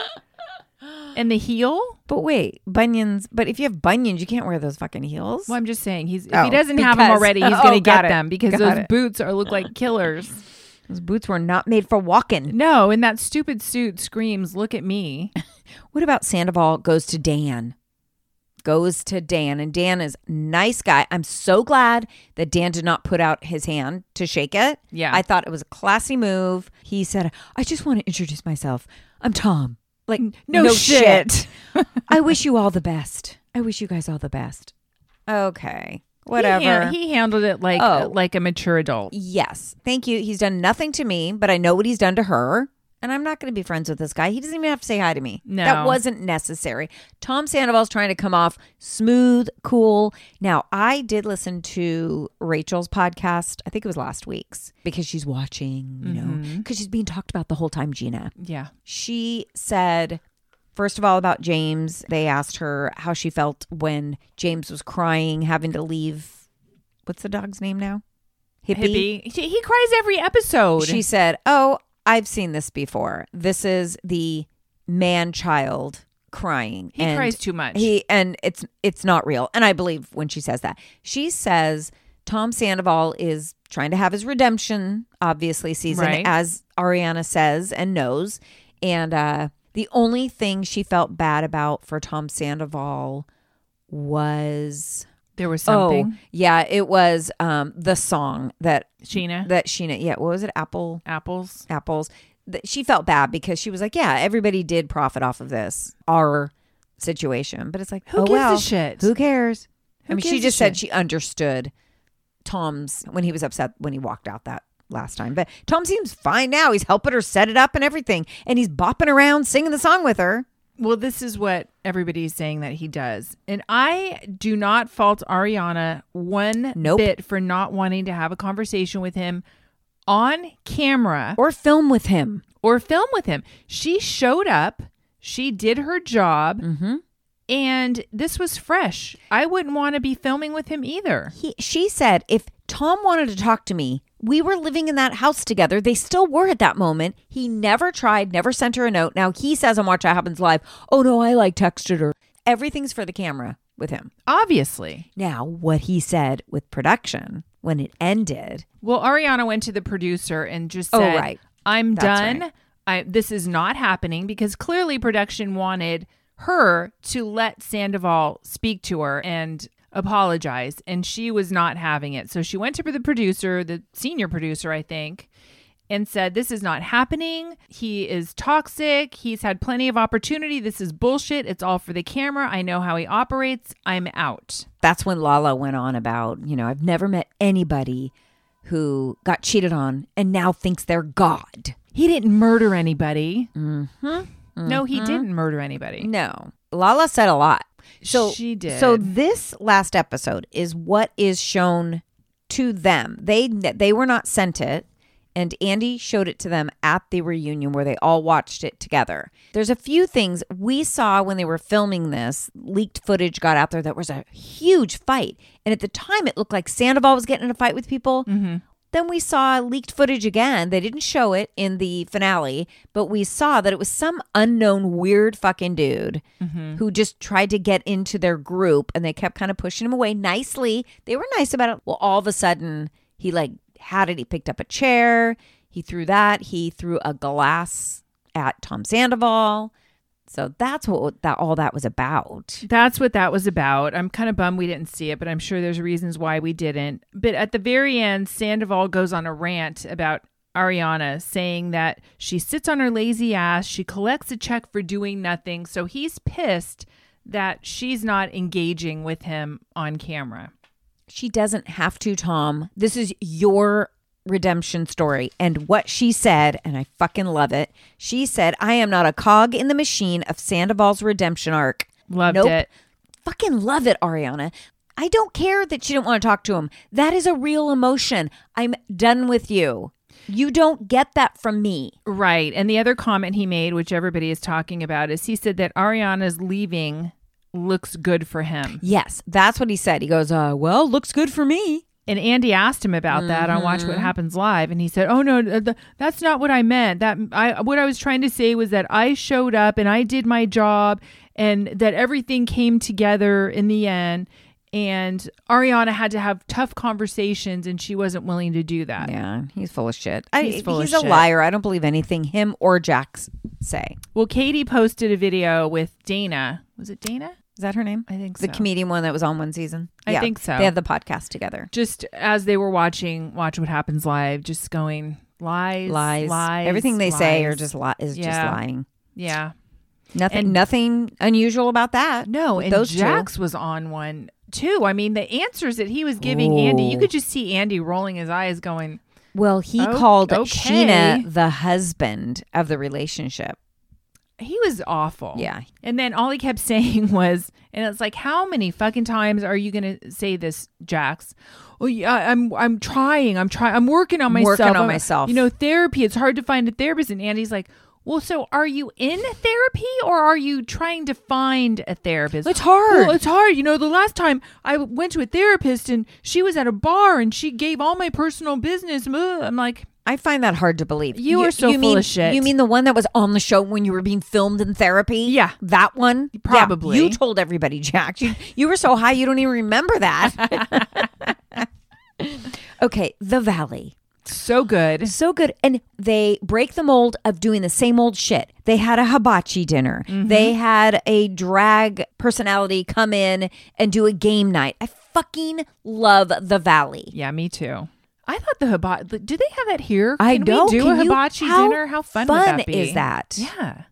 And the heel? But wait, bunions. But if you have bunions, you can't wear those fucking heels. Well, I'm just saying, he's if Oh, he doesn't have them because- already, he's oh, going to got get it. them because Got those it. boots are look like killers. Those boots were not made for walking. No, and that stupid suit screams, "Look at me." What about Sandoval goes to Dan? Goes to Dan, and Dan is nice guy. I'm so glad that Dan did not put out his hand to shake it. Yeah. I thought it was a classy move. He said, I just want to introduce myself. I'm Tom. Like, No shit. I wish you all the best. I wish you guys all the best. Okay. Whatever. He, han- he handled it like Oh. like a mature adult. Yes. Thank you. He's done nothing to me, but I know what he's done to her. And I'm not going to be friends with this guy. He doesn't even have to say hi to me. No. That wasn't necessary. Tom Sandoval's trying to come off smooth, cool. Now, I did listen to Rachel's podcast. I think it was last week's because she's watching, you mm-hmm. know, because she's being talked about the whole time, Gina. Yeah. She said, first of all, about James, they asked her how she felt when James was crying, having to leave. What's the dog's name now? Hippie. Hippie. He cries every episode. She said, oh, I've seen this before. This is the man-child crying. He and cries too much. He and it's it's not real. And I believe when she says that. She says Tom Sandoval is trying to have his redemption, obviously, season, right. as Ariana says and knows. And uh, the only thing she felt bad about for Tom Sandoval was... There was something. Oh, yeah, it was um, the song that Sheena. That Sheena. Yeah, what was it? Apple. Apples. Apples. She felt bad because she was like, yeah, everybody did profit off of this, our situation. But it's like, who oh, gives well, a shit? Who cares? Who I mean, gives she a just said shit? she understood Tom's when he was upset when he walked out that last time. But Tom seems fine now. He's helping her set it up and everything. And he's bopping around singing the song with her. Well, this is what everybody's saying that he does. And I do not fault Ariana one Nope. bit for not wanting to have a conversation with him on camera Or film with him. or film with him. She showed up. She did her job. Mm-hmm. And this was fresh. I wouldn't want to be filming with him either. He, she said, if Tom wanted to talk to me, we were living in that house together. They still were at that moment. He never tried, never sent her a note. Now he says on Watch What Happens Live, oh no, I like texted her. Everything's for the camera with him. Obviously. Now, what he said with production when it ended. Well, Ariana went to the producer and just Oh, said, right. I'm That's done. right. I, this is not happening because clearly production wanted her to let Sandoval speak to her and apologize, and she was not having it. So she went to the producer, the senior producer, I think, and said, this is not happening. He is toxic. He's had plenty of opportunity. This is bullshit. It's all for the camera. I know how he operates. I'm out. That's when Lala went on about, you know, I've never met anybody who got cheated on and now thinks they're God. He didn't murder anybody. Mm-hmm. Mm-hmm. No, he didn't murder anybody. No. Lala said a lot. So she did. So this last episode is what is shown to them. They they were not sent it, and Andy showed it to them at the reunion where they all watched it together. There's a few things we saw when they were filming this. Leaked footage got out there that was a huge fight, and at the time it looked like Sandoval was getting in a fight with people. Mm-hmm. Then we saw leaked footage again. They didn't show it in the finale, but we saw that it was some unknown weird fucking dude mm-hmm. who just tried to get into their group, and they kept kind of pushing him away nicely. They were nice about it. Well, all of a sudden, he like had it. He picked up a chair. He threw that. He threw a glass at Tom Sandoval. So that's what that all that was about. That's what that was about. I'm kind of bummed we didn't see it, but I'm sure there's reasons why we didn't. But at the very end, Sandoval goes on a rant about Ariana, saying that she sits on her lazy ass. She collects a check for doing nothing. So he's pissed that she's not engaging with him on camera. She doesn't have to, Tom. This is your redemption story. And what she said, and I fucking love it, she said, I am not a cog in the machine of Sandoval's redemption arc. Loved nope. it. Fucking love it, Ariana. I don't care that she didn't want to talk to him. That is a real emotion. I'm done with you. You don't get that from me. Right. And the other comment he made, which everybody is talking about, is he said that Ariana's leaving looks good for him. Yes, that's what he said. He goes, uh, well, looks good for me. And Andy asked him about that on Watch What Happens Live, and he said, "Oh no, th- that's not what I meant. That I what I was trying to say was that I showed up and I did my job, and that everything came together in the end. And Ariana had to have tough conversations, and she wasn't willing to do that." Yeah, he's full of shit. I, He's full he's of a shit. liar. I don't believe anything him or Jax say. Well, Katie posted a video with Dana. Was it Dana? Is that her name? I think The so. comedian one that was on one season? I think so. They had the podcast together. Just as they were watching Watch What Happens Live, just going lies, Lies. lies. Everything they say are lies. just li- is just Yeah. lying. Yeah. Nothing And- nothing unusual about that. No, with and those Jax was on one too. I mean, the answers that he was giving Andy, you Oh. could just see Andy rolling his eyes going, Well, he Oh, called okay. Sheena the husband of the relationship. He was awful. Yeah. And then all he kept saying was, and it's like, how many fucking times are you going to say this, Jax? Oh yeah, I'm I'm trying. I'm trying. I'm working on myself. Working on I'm- myself. You know, therapy. It's hard to find a therapist. And Andy's like, well, so are you in therapy or are you trying to find a therapist? It's hard. Well, it's hard. You know, the last time I went to a therapist and she was at a bar and she gave all my personal business. I'm like, I find that hard to believe. You are so you full mean, of shit. You mean the one that was on the show when you were being filmed in therapy? Yeah. That one? Probably. Yeah, you told everybody, Jack. You, you were so high you don't even remember that. Okay, The Valley. so good. So good. And they break the mold of doing the same old shit. They had a hibachi dinner. They had a drag personality come in and do a game night. I fucking love The Valley. Yeah, me too. I thought the hibachi. Do they have that here? I Can don't. we do Can a you- hibachi how dinner? How fun, would that be? is that? Yeah.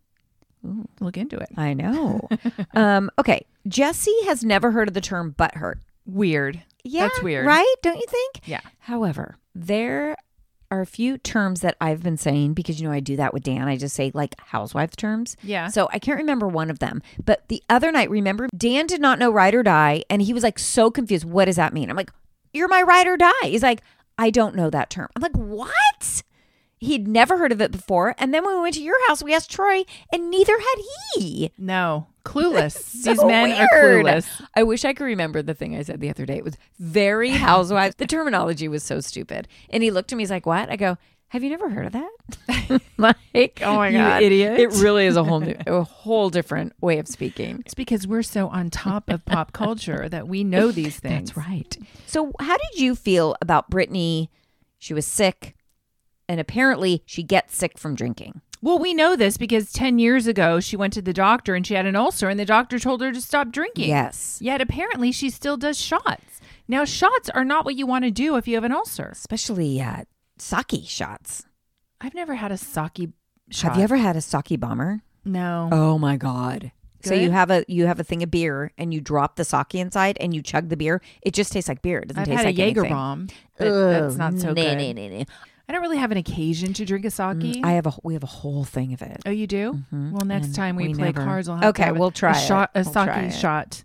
Look into it. I know. um, okay. Jesse has never heard of the term butthurt. Weird. Yeah. That's weird. Right? Don't you think? Yeah. However, there are a few terms that I've been saying because, you know, I do that with Dan. I just say like housewife terms. Yeah. So I can't remember one of them. But the other night, remember, Dan did not know ride or die. And he was like so confused. What does that mean? I'm like, you're my ride or die. He's like, I don't know that term. I'm like, what? He'd never heard of it before. And then when we went to your house, we asked Troy, and neither had he. No. Clueless. So These men are weird. clueless. I wish I could remember the thing I said the other day. It was very housewives. The terminology was so stupid. And he looked at me, he's like, what? I go, have you never heard of that? Like, Oh my you God. idiot. It really is a whole new, a whole different way of speaking. It's because we're so on top of pop culture that we know these things. That's right. So how did you feel about Brittany? She was sick, and apparently she gets sick from drinking. Well, we know this because ten years ago she went to the doctor and she had an ulcer and the doctor told her to stop drinking. Yes. Yet apparently she still does shots. Now, shots are not what you want to do if you have an ulcer. Especially uh, sake shots. I've never had a sake shot. Have you ever had a sake bomber? No. Oh my God. So Good? you have a you have a thing of beer and you drop the sake inside and you chug the beer. It just tastes like beer. It doesn't I've taste had like a Jaeger anything. bomb, but that's not so Ugh, good. nah, nah, nah, nah. I don't really have an occasion to drink a sake. I have a we have a whole thing of it. oh, you do? Well, next And time we, we play never- cards, I'll have Okay, to have a- we'll try a shot, it. a We'll sake try it. shot.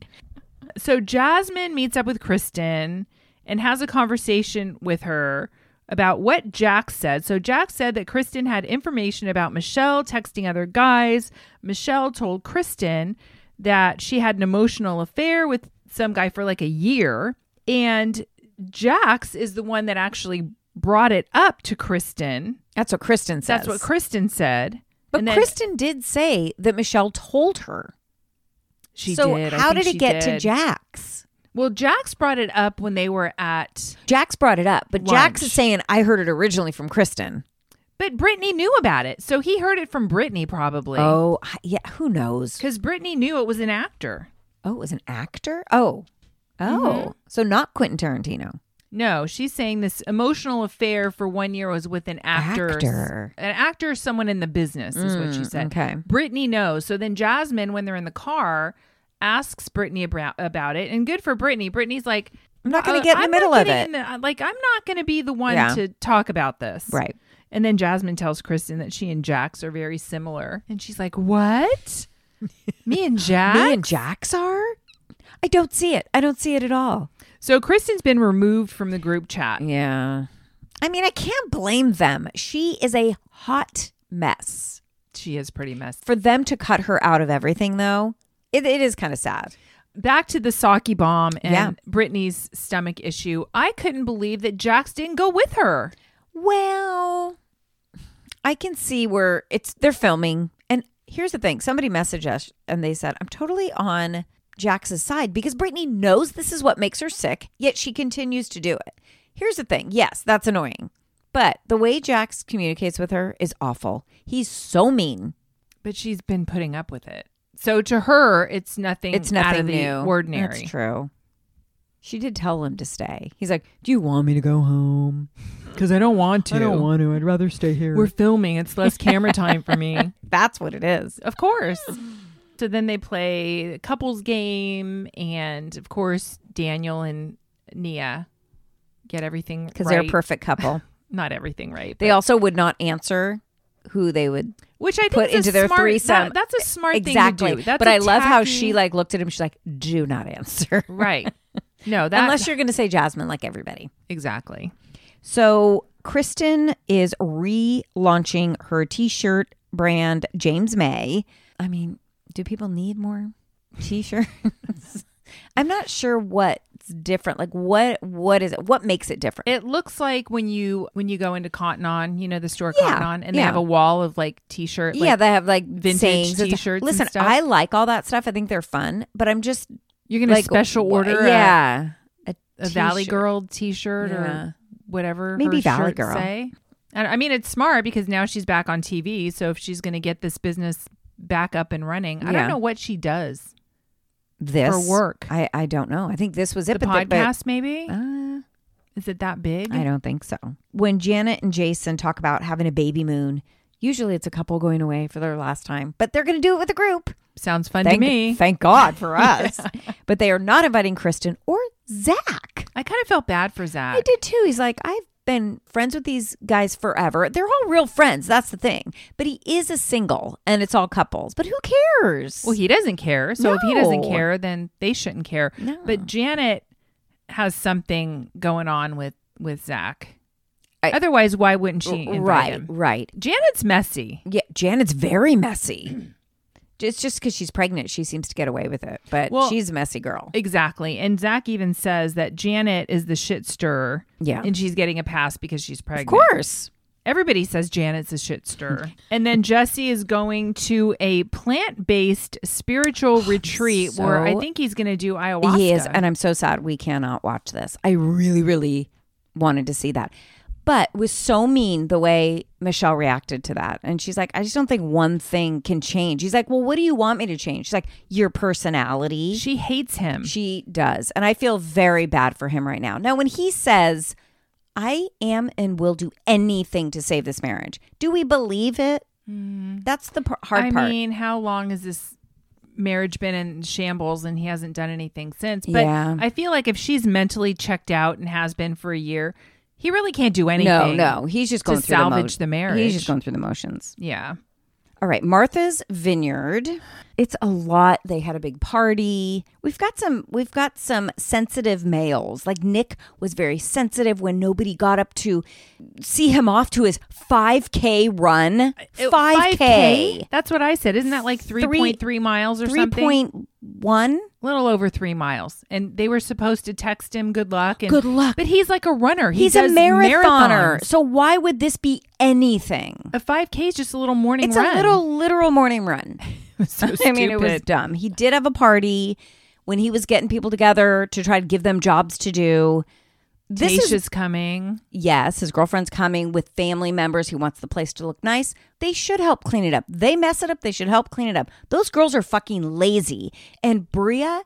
So Jasmine meets up with Kristen and has a conversation with her about what Jax said. So Jax said that Kristen had information about Michelle texting other guys. Michelle told Kristen that she had an emotional affair with some guy for like a year. And Jax is the one that actually brought it up to Kristen. That's what Kristen says. That's what Kristen said. But And then Kristen did say that Michelle told her. she so did. I how think did it she get to did. Jax? Well, Jax brought it up when they were at, Jax brought it up, but Jax Lunch. is saying I heard it originally from Kristen. but Brittany knew about it. So he heard it from Brittany probably. Oh, yeah. Who knows? Because Brittany knew it was an actor. Oh, it was an actor? Oh. Oh. Mm-hmm. So not Quentin Tarantino. No, she's saying this emotional affair for one year was with an actor. Actor. An actor, someone in the business is what she Mm, said. okay. Brittany knows. So then Jasmine, when they're in the car, asks Brittany about, about it. And good for Brittany. Brittany's like, I'm not going uh, to get in the I'm middle not of getting it. in the- like, I'm not going to be the one Yeah. to talk about this. Right. And then Jasmine tells Kristen that she and Jax are very similar. And she's like, what? Me and Jax? Me and Jax are? I don't see it. I don't see it at all. So Kristen's been removed from the group chat. Yeah. I mean, I can't blame them. She is a hot mess. She is pretty messy. For them to cut her out of everything, though, it, it is kind of sad. Back to the sake bomb and Yeah. Brittany's stomach issue. I couldn't believe that Jax didn't go with her. Well, I can see where it's they're filming. And here's the thing. Somebody messaged us and they said, I'm totally on Jax's side because Brittany knows this is what makes her sick, yet she continues to do it. Here's the thing. Yes, that's annoying. But the way Jax communicates with her is awful. He's so mean. But she's been putting up with it. So to her, it's nothing, It's nothing out of the new. ordinary. That's true. She did tell him to stay. He's like, do you want me to go home? Because I don't want to. I don't want to. I'd rather stay here. We're filming. It's less camera time for me. That's what it is. Of course. So then they play a couples game. And of course, Daniel and Nia get everything Because right. they're a perfect couple. not everything right. They also would not answer who they would which I think put is into a their smart, threesome. That, that's a smart exactly. thing to do. That's but I love how tacky... she like looked at him. She's like, "Do not answer." Right. No, that unless you're going to say Jasmine, like everybody. Exactly. So Kristen is relaunching her T-shirt brand, James May. I mean, do people need more T-shirts? I'm not sure what's different. Like, what what is it? What makes it different? It looks like when you when you go into Cotton On, you know, the store Yeah, Cotton On, and they yeah. have a wall of like T-shirt. Like, yeah, they have like vintage sayings. It's- T-shirts and Listen, stuff. I like all that stuff. I think they're fun, but I'm just you're gonna like special wh- order. Yeah, a, a Valley T-shirt. Girl T-shirt Yeah. or whatever. Maybe her Valley shirts Girl. Say. And I mean, it's smart because now she's back on T V. So if she's gonna get this business back up and running, I Yeah. don't know what she does. This for work. I I don't know. I think this was it. The but they- podcast, maybe. But, uh, Is it that big? I don't think so. When Janet and Jason talk about having a baby moon, usually it's a couple going away for their last time, but they're going to do it with a group. Sounds fun Thank, to me. thank God for us. But they are not inviting Kristen or Zach. I kind of felt bad for Zach. I did too. He's like, I've been friends with these guys forever. They're all real friends. That's the thing. But he is a single and it's all couples. But who cares? Well, he doesn't care. So if he doesn't No. care, then they shouldn't care. No. But Janet has something going on with, with Zach. I- Otherwise, why wouldn't she invite right, him? right. Janet's messy. Yeah, Janet's very messy. It's just because she's pregnant, she seems to get away with it. But Well, she's a messy girl. Exactly. And Zach even says that Janet is the shit stirrer. Yeah. And she's getting a pass because she's pregnant. Of course. Everybody says Janet's a shit stirrer. And then Jesse is going to a plant-based spiritual retreat so- where I think he's going to do ayahuasca. He is, and I'm so sad we cannot watch this. I really, really wanted to see that. But it was so mean the way Michelle reacted to that. And she's like, I just don't think one thing can change. He's like, well, what do you want me to change? She's like, your personality. She hates him. She does. And I feel very bad for him right now. Now, when he says, I am and will do anything to save this marriage, do we believe it? That's the par- hard I part. mean, how long has this marriage been in shambles and he hasn't done anything since? But Yeah. I feel like if she's mentally checked out and has been for a year, he really can't do anything. No, no. He's just to going through salvage the, the mo- marriage. He's just going through the motions. Yeah. All right, Martha's Vineyard. It's a lot. They had a big party. We've got some we've got some sensitive males. Like Nick was very sensitive when nobody got up to see him off to his five K run. five K. That's what I said. Isn't that like three point three miles or three something? point one. Little over three miles. And they were supposed to text him good luck. And, Good luck. But he's like a runner. He He's a does marathoner. marathons. So why would this be anything? A five K is just a little morning It's run. a little literal morning run. so I mean, it was stupid. dumb. He did have a party when he was getting people together to try to give them jobs to do. This Tasha's is coming. yes, his girlfriend's coming with family members. He wants the place to look nice. They should help clean it up. They mess it up. They should help clean it up. Those girls are fucking lazy. And Bria,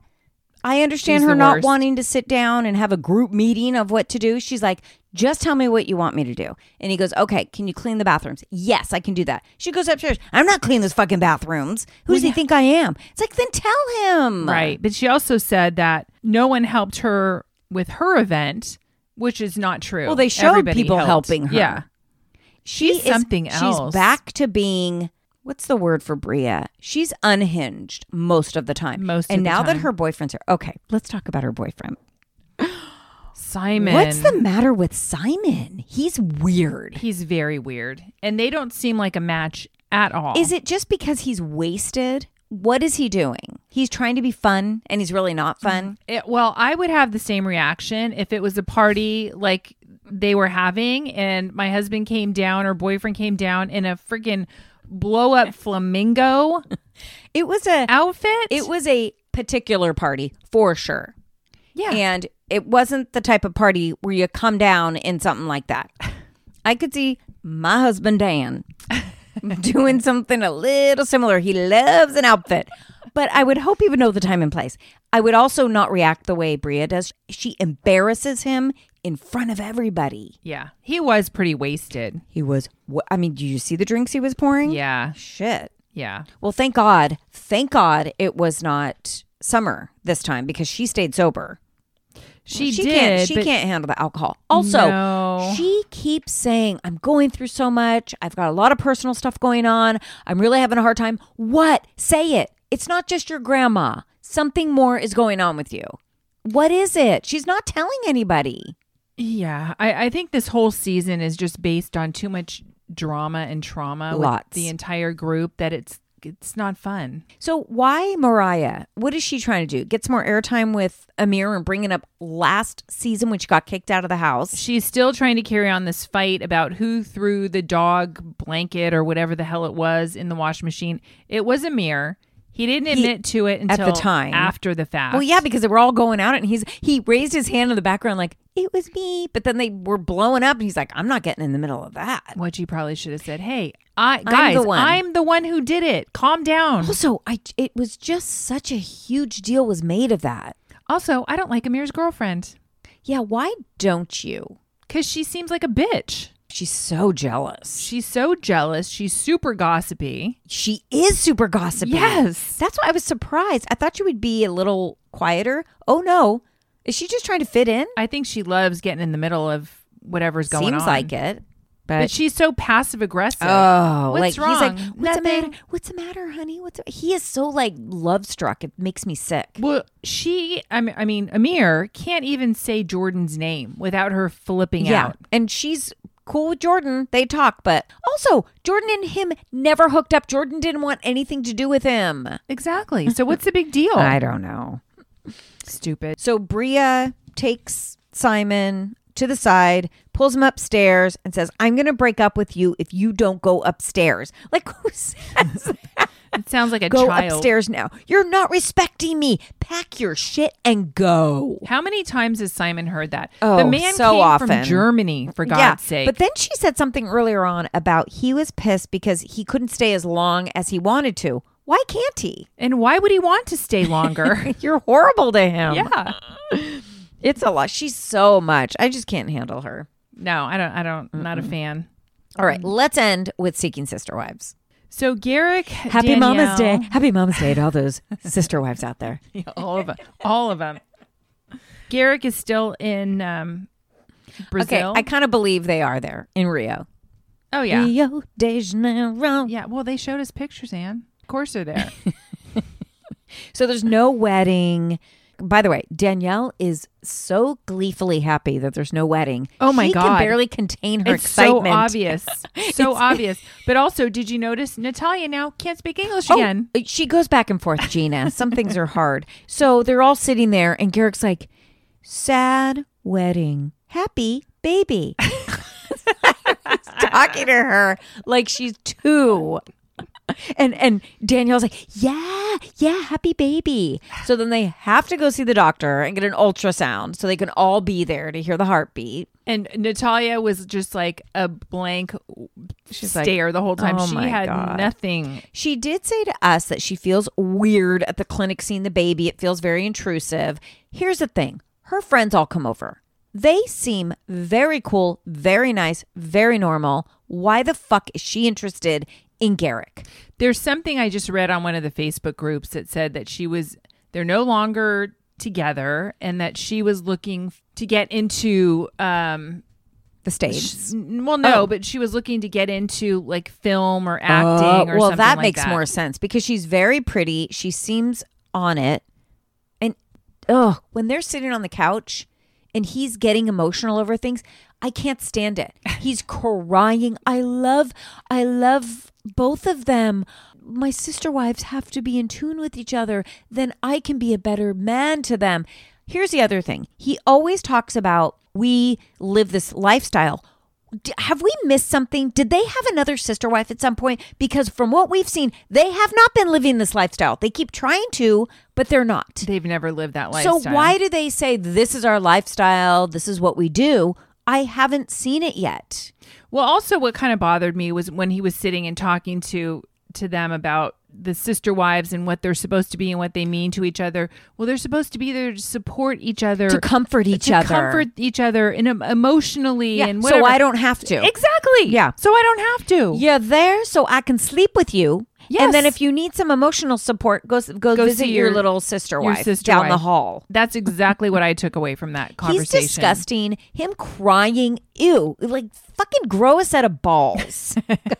I understand She's her the not worst. wanting to sit down and have a group meeting of what to do. She's like, just tell me what you want me to do. And he goes, okay, can you clean the bathrooms? Yes, I can do that. She goes upstairs. I'm not cleaning those fucking bathrooms. Who does he think I am? It's like, then tell him. Right. But she also said that no one helped her with her event, which is not true. Well, they showed Everybody people helped. helping her. Yeah. She She's is something She's else. back to being, what's the word for Bria? She's unhinged most of the time. Most of and the now that time. her boyfriend's here. Okay, let's talk about her boyfriend. Simon. What's the matter with Simon? He's weird. He's very weird. And they don't seem like a match at all. Is it just because he's wasted? What is he doing? He's trying to be fun and he's really not fun. It, well, I would have the same reaction if it was a party like they were having and my husband came down or boyfriend came down in a freaking blow up flamingo It was a outfit. it was a particular party for sure. yeah. And it wasn't the type of party where you come down in something like that. I could see my husband, Dan, doing something a little similar. He loves an outfit. But I would hope he would know the time and place. I would also not react the way Bria does. She embarrasses him in front of everybody. yeah. He was pretty wasted. He was, wh- I mean, do you see the drinks he was pouring? Yeah. Shit. Yeah. Well, thank God. Thank God it was not Summer this time because she stayed sober. She, she did. Can't, she but can't handle the alcohol. Also, no. she keeps saying, I'm going through so much. I've got a lot of personal stuff going on. I'm really having a hard time. What? Say it. It's not just your grandma. Something more is going on with you. What is it? She's not telling anybody. Yeah, I, I think this whole season is just based on too much drama and trauma Lots. with the entire group that it's it's not fun. So why Mariah? What is she trying to do? Get some more airtime with Amir and bringing up last season when she got kicked out of the house? She's still trying to carry on this fight about who threw the dog blanket or whatever the hell it was in the washing machine. It was Amir. He didn't admit he, to it until at the time. After the fact. Well, yeah, because they were all going out and he's he raised his hand in the background like, it was me. But then they were blowing up and he's like, I'm not getting in the middle of that. What you probably should have said, hey, I guys, I'm the one. I'm the one who did it. Calm down. Also, I it was just such a huge deal was made of that. Also, I don't like Amir's girlfriend. Yeah, why don't you? Because she seems like a bitch. She's so jealous. She's so jealous. She's super gossipy. She is super gossipy. Yes. That's why I was surprised. I thought she would be a little quieter. Oh, no. Is she just trying to fit in? I think she loves getting in the middle of whatever's going Seems on. Seems like it. But, but she's so passive aggressive. Oh, what's like wrong? he's like, what's Nothing. the matter? What's the matter, honey? What's the-? He is so like love struck. It makes me sick. Well, she, I mean, I mean, Amir can't even say Jordan's name without her flipping yeah. out. And she's cool with Jordan. They talk, but also Jordan and him never hooked up. Jordan didn't want anything to do with him. Exactly. So what's the big deal? I don't know. Stupid. So Bria takes Simon to the side, pulls him upstairs and says, I'm going to break up with you if you don't go upstairs. Like, who says that? It sounds like a go child. upstairs now. You're not respecting me. Pack your shit and go. How many times has Simon heard that? Oh, the man so came often. from Germany, for God's yeah, sake. But then she said something earlier on about he was pissed because he couldn't stay as long as he wanted to. Why can't he? And why would he want to stay longer? You're horrible to him. Yeah. It's a lot. She's so much. I just can't handle her. No, I don't. I don't. I'm not a fan. All right, let's end with Seeking Sister Wives. So Garrick, Happy Danielle, Mama's Day. Happy Mama's Day to all those sister wives out there. Yeah, all of them. All of them. Garrick is still in um, Brazil. Okay, I kind of believe they are there in Rio. Oh yeah. Rio de Janeiro. Yeah. Well, they showed us pictures, Anne. Of course they're there. So there's no wedding. By the way, Danielle is so gleefully happy that there's no wedding. Oh my she God. She can barely contain her it's excitement. so obvious. So obvious. But also, did you notice Natalia now can't speak English oh, again? She goes back and forth, Gina. Some things are hard. So they're all sitting there and Garrick's like, sad wedding, happy baby. He's talking to her like she's two. And and Danielle's like, yeah, yeah, happy baby. So then they have to go see the doctor and get an ultrasound so they can all be there to hear the heartbeat. And Natalia was just like a blank She's stare like, the whole time. oh she my had God. nothing. She did say to us that she feels weird at the clinic seeing the baby. It feels very intrusive. Here's the thing. Her friends all come over. They seem very cool, very nice, very normal. Why the fuck is she interested in Garrick? There's something I just read on one of the Facebook groups that said that she was, they're no longer together and that she was looking to get into, um, The stage. sh- well, no, Oh. but she was looking to get into like film or acting Oh, or well, something that like makes that. more sense because she's very pretty. She seems on it. And oh, when they're sitting on the couch and he's getting emotional over things, I can't stand it. He's crying. I love, I love both of them. My sister wives have to be in tune with each other. Then I can be a better man to them. Here's the other thing. He always talks about we live this lifestyle. D- Have we missed something? Did they have another sister wife at some point? Because from what we've seen, they have not been living this lifestyle. They keep trying to, but they're not. They've never lived that lifestyle. So why do they say this is our lifestyle? This is what we do? I haven't seen it yet. Well, also what kind of bothered me was when he was sitting and talking to to them about the sister wives and what they're supposed to be and what they mean to each other. Well, they're supposed to be there to support each other, To comfort each to other. comfort each other in em- emotionally Yeah, and whatever. so I don't have to. Exactly. Yeah. So I don't have to. You're there so I can sleep with you Yes. And then if you need some emotional support, go go, Go visit see your, your- little sister your wife sister down the wife. hall. That's exactly what I took away from that conversation. He's disgusting. Him crying, ew, like fucking grow a set of balls.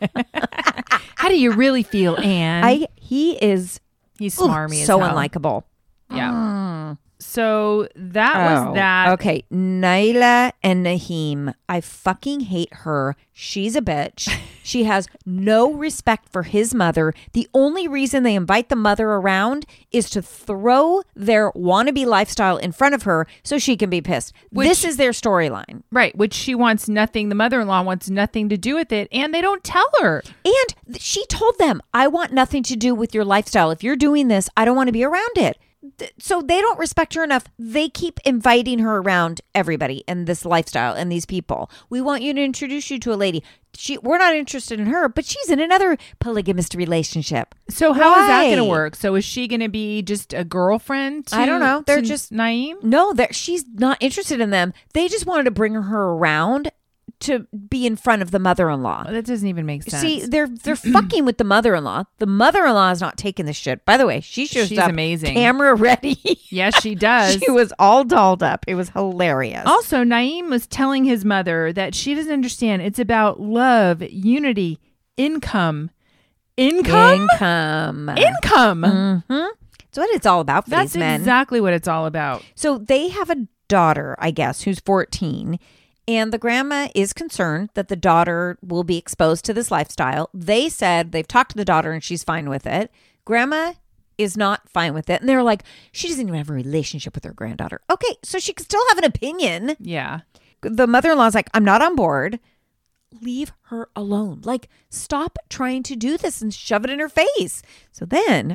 How do you really feel, Anne? I he is He's ooh, smarmy as so hell. unlikable. Yeah. So that was Oh, that. Okay, Naila and Naheem. I fucking hate her. She's a bitch. She has no respect for his mother. The only reason they invite the mother around is to throw their wannabe lifestyle in front of her so she can be pissed. Which- this is their storyline. Right, which she wants nothing, the mother-in-law wants nothing to do with it, and they don't tell her. And th- she told them, I want nothing to do with your lifestyle. If you're doing this, I don't want to be around it. Th- So they don't respect her enough. They keep inviting her around everybody and this lifestyle and these people. We want you to introduce you to a lady. She, we're not interested in her, but she's in another polygamous relationship. So how is that going to Why? work? So is she going to be just a girlfriend to, I don't know. They're to just- Naeem? No, that she's not interested in them. They just wanted to bring her around to be in front of the mother-in-law. That doesn't even make sense. See, they're they're fucking with the mother-in-law. The mother-in-law is not taking this shit. By the way, she shows She's up amazing. camera ready. Yes, she does. She was all dolled up. It was hilarious. Also, Naeem was telling his mother that she doesn't understand. It's about love, unity, income. Income? Income. Income. Mm-hmm. That's what it's all about for That's these men. exactly what it's all about. So they have a daughter, I guess, who's fourteen. And the grandma is concerned that the daughter will be exposed to this lifestyle. They said they've talked to the daughter and she's fine with it. Grandma is not fine with it. And they're like, she doesn't even have a relationship with her granddaughter. Okay, so she can still have an opinion. Yeah. The mother-in-law's like, I'm not on board. Leave her alone. Like, stop trying to do this and shove it in her face. So then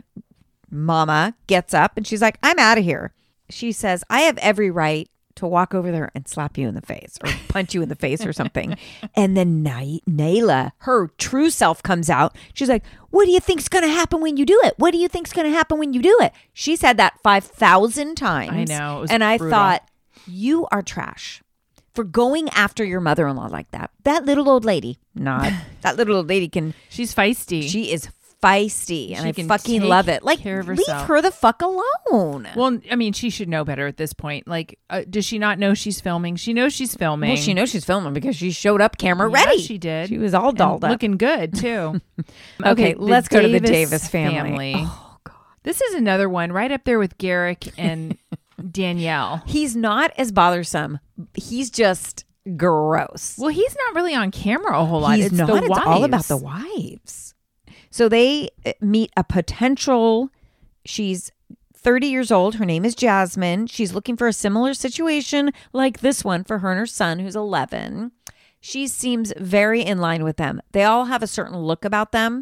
Mama gets up and she's like, I'm out of here. She says, I have every right to walk over there and slap you in the face or punch you in the face or something. And then Na- Naila, her true self, comes out. She's like, what do you think's going to happen when you do it? What do you think's going to happen when you do it? She said that five thousand times. I know. It was and I brutal. thought, you are trash for going after your mother-in-law like that. That little old lady, not that little old lady can, She's feisty. she is feisty and She I can fucking take love it. Like, care of leave herself. her the fuck alone. Well, I mean, she should know better at this point. Like, uh, does she not know she's filming? She knows she's filming. Well, she knows she's filming because she showed up camera Yeah, ready. she did. She was all And dolled up. looking good too. Okay, the let's go to the Davis family. Oh God, this is another one right up there with Garrick and Danielle. He's not as bothersome. He's just gross. Well, he's not really on camera a whole lot. He's it's not. the It's wives. all about the wives. So they uh, meet a potential. She's thirty years old. Her name is Jasmine. She's looking for a similar situation like this one for her and her son, who's eleven. She seems very in line with them. They all have a certain look about them.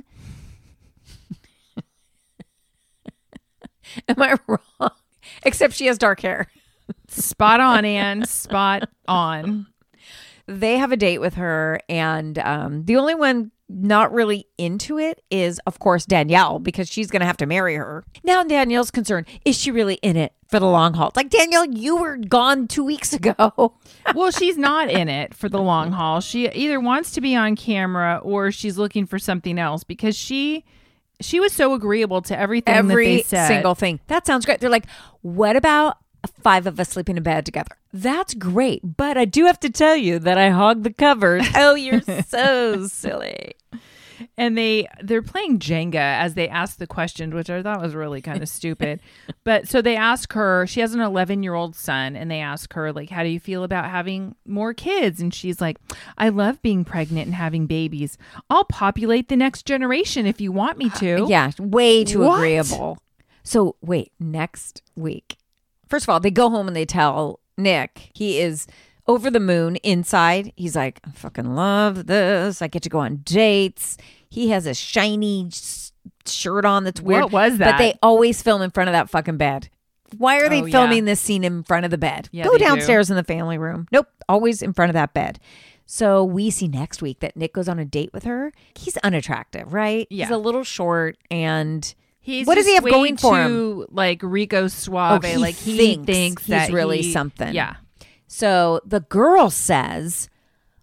Am I wrong? Except she has dark hair. Spot on, Anne. Spot on. They have a date with her, and um, the only one not really into it is, of course, Danielle, because she's going to have to marry her. Now Danielle's concerned, is she really in it for the long haul? It's like, Danielle, you were gone two weeks ago. Well, she's not in it for the long haul. She either wants to be on camera or she's looking for something else because she she was so agreeable to everything that Every they said. single thing. That sounds great. They're like, what about five of us sleeping in bed together? That's great. But I do have to tell you that I hogged the covers. Oh, you're so silly. And they they're playing Jenga as they ask the question, which I thought was really kind of stupid. But so they ask her, she has an eleven year old son, and they ask her, like, how do you feel about having more kids? And she's like, I love being pregnant and having babies. I'll populate the next generation if you want me to. Yeah, way too What? agreeable. So wait, next week. First of all, they go home and they tell Nick he is over the moon inside. He's like, I fucking love this. I get to go on dates. He has a shiny s- shirt on that's weird. What was that? But they always film in front of that fucking bed. Why are they Oh, filming yeah. this scene in front of the bed? Yeah, Go they do. downstairs in the family room. Nope, always in front of that bed. So we see next week that Nick goes on a date with her. He's unattractive, right? Yeah. He's a little short and... He's What does he just have way going for him? too, like Rico Suave. Oh, he like he thinks thinks, he's that really he- something. Yeah. So the girl says,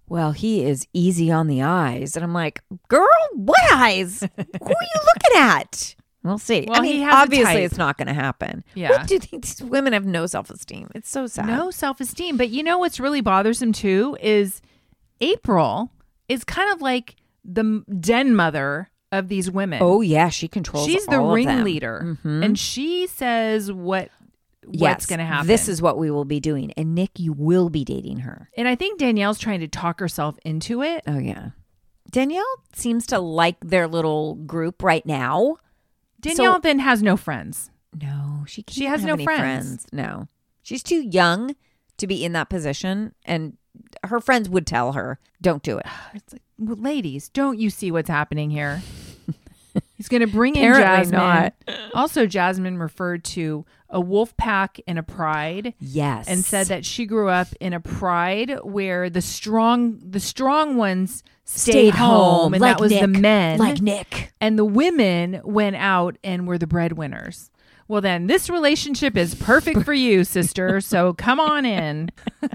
well, he is easy on the eyes. And I'm like, girl, what eyes? Who are you looking at? We'll see. Well, I mean, he has a obviously type. it's not going to happen. Yeah. What do you think? These women have no self-esteem. It's so sad. No self-esteem. But you know what's really bothersome too is April is kind of like the den mother of these women. Oh, yeah. She controls She's the all of them. ringleader. Mm-hmm. And she says what what's Yes, going to happen. This is what we will be doing. And Nick, you will be dating her. And I think Danielle's trying to talk herself into it. Oh, yeah. Danielle seems to like their little group right now. Danielle So- then has no friends. No, she can't She has have no any friends. No. She's too young to be in that position. And her friends would tell her, don't do it. It's like, well, ladies, don't you see what's happening here? He's going to bring in Apparently Jasmine. not. Also, Jasmine referred to a wolf pack and a pride. Yes. And said that she grew up in a pride where the strong the strong ones stayed, Stayed home, home, and like that was the Nick. men. Like Nick. And the women went out and were the breadwinners. Well, then this relationship is perfect for you, sister. So come on in.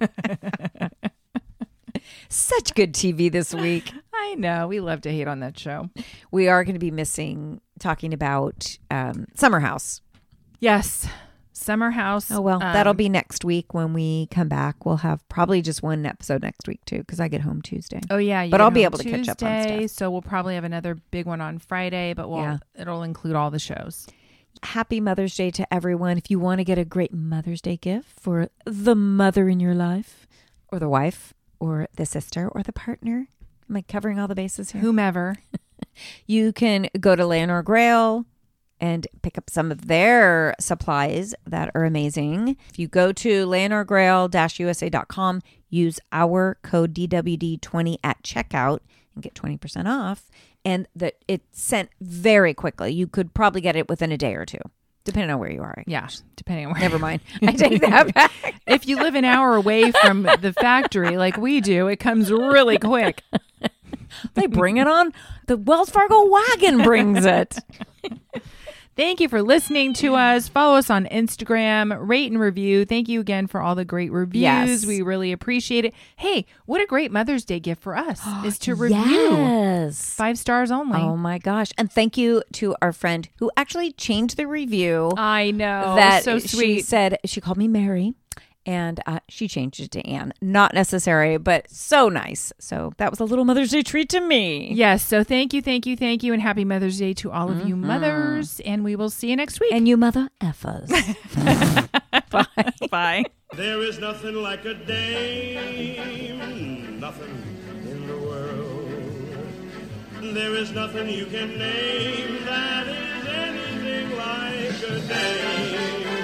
Such good T V this week. I know. We love to hate on that show. We are going to be missing talking about um, Summer House. Yes. Summer House. Oh, well, um, that'll be next week when we come back. We'll have probably just one episode next week, too, because I get home Tuesday. Oh, yeah. you But get I'll be home able to catch up on Tuesday, stuff. So we'll probably have another big one on Friday, but we'll, Yeah. it'll include all the shows. Happy Mother's Day to everyone. If you want to get a great Mother's Day gift for the mother in your life, or the wife, or the sister, or the partner, am I covering all the bases here? Whomever. You can go to Leonor Grail and pick up some of their supplies that are amazing. If you go to leonor grail dash u s a dot com, use our code D W D twenty at checkout and get twenty percent off. And that it's sent very quickly. You could probably get it within a day or two, depending on where you are. Yeah. Depending on where. Never mind. I take that back. If you live an hour away from the factory like we do, it comes really quick. They bring it on. The Wells Fargo wagon brings it. Thank you for listening to us. Follow us on Instagram, rate and review. Thank you again for all the great reviews. Yes. We really appreciate it. Hey, what a great Mother's Day gift for us is to review. Yes. Five stars only. Oh my gosh. And thank you to our friend who actually changed the review. I know. that so she sweet. said, she called me Mary and uh, she changed it to Anne. Not necessary, but so nice. So that was a little Mother's Day treat to me. Yes. So thank you, thank you, thank you, and happy Mother's Day to all of you mothers. And we will see you next week. And you mother effers. Bye. Bye. There is nothing like a dame, nothing in the world. There is nothing you can name that is anything like a dame.